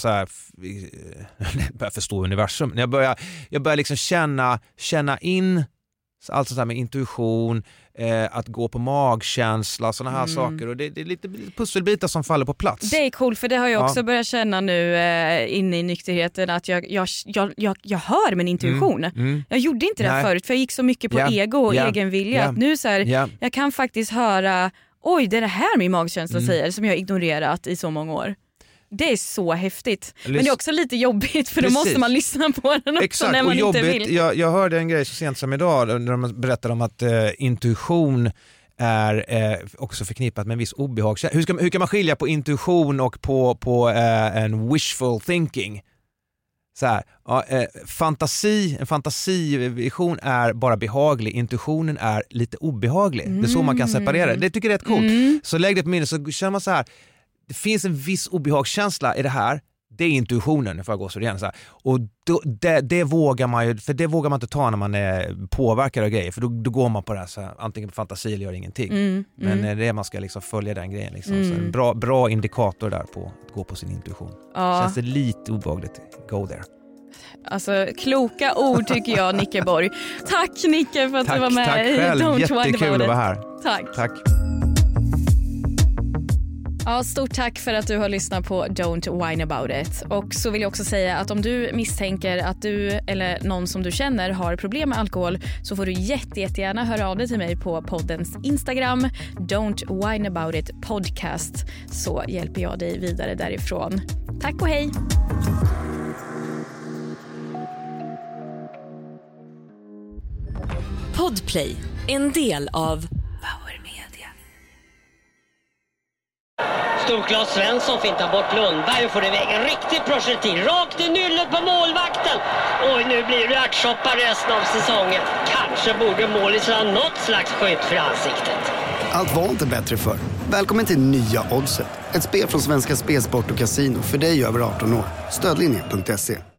förstå universum. Jag börjar liksom känna in, alltså så här med intuition, att gå på magkänsla, såna här saker, och det är lite pusselbitar som faller på plats. Det är cool, för det har jag också börjat känna nu inne i nykterheten, att jag hör min intuition. Jag gjorde inte det förut, för jag gick så mycket på ego och egen vilja, att nu så här, jag kan faktiskt höra, oj, det är det här min magkänsla säger, som jag har ignorerat i så många år. Det är så häftigt. Men det är också lite jobbigt, för då måste man lyssna på den också. Exakt, när man inte vill. Jag hörde en grej så sent som idag där de berättade om att intuition är också förknippat med en viss obehag. Hur kan man skilja på intuition och på en wishful thinking? Så här, en fantasivision är bara behaglig, intuitionen är lite obehaglig. Det är så man kan separera. Det tycker jag är rätt coolt. Så lägg det på minne, så känner man så här, det finns en viss obehagskänsla i det här. Det är intuitionen, för att gå så igen så här. Och det vågar man ju, för det vågar man inte ta när man är påverkad av grejer, för då går man på det här, så här, antingen på fantasi eller gör ingenting. Men det är man ska liksom följa den grejen liksom. Så en bra indikator där på att gå på sin intuition. Känns det lite obehagligt, go there. Alltså, kloka ord tycker jag, Nicke Borg. Tack, Nicke, för att du var med. Tack själv, jättekul att vara här. Tack. Ja, stort tack för att du har lyssnat på Don't Whine About It. Och så vill jag också säga att om du misstänker att du eller någon som du känner har problem med alkohol, så får du jättegärna höra av dig till mig på poddens Instagram, Don't Whine About It podcast, så hjälper jag dig vidare därifrån. Tack och hej! Podplay, en del av Storklas Svensson fintar bort Lundberg och får iväg en riktig projektil rakt i nyllet på målvakten. Och nu blir det ärtsoppa resten av säsongen. Kanske borde målisen ha något slags skydd för ansiktet. Allt var inte bättre för. Välkommen till nya Oddset. Ett spel från Svenska Spelsport och Casino för dig över 18 år. Stödlinjen.se.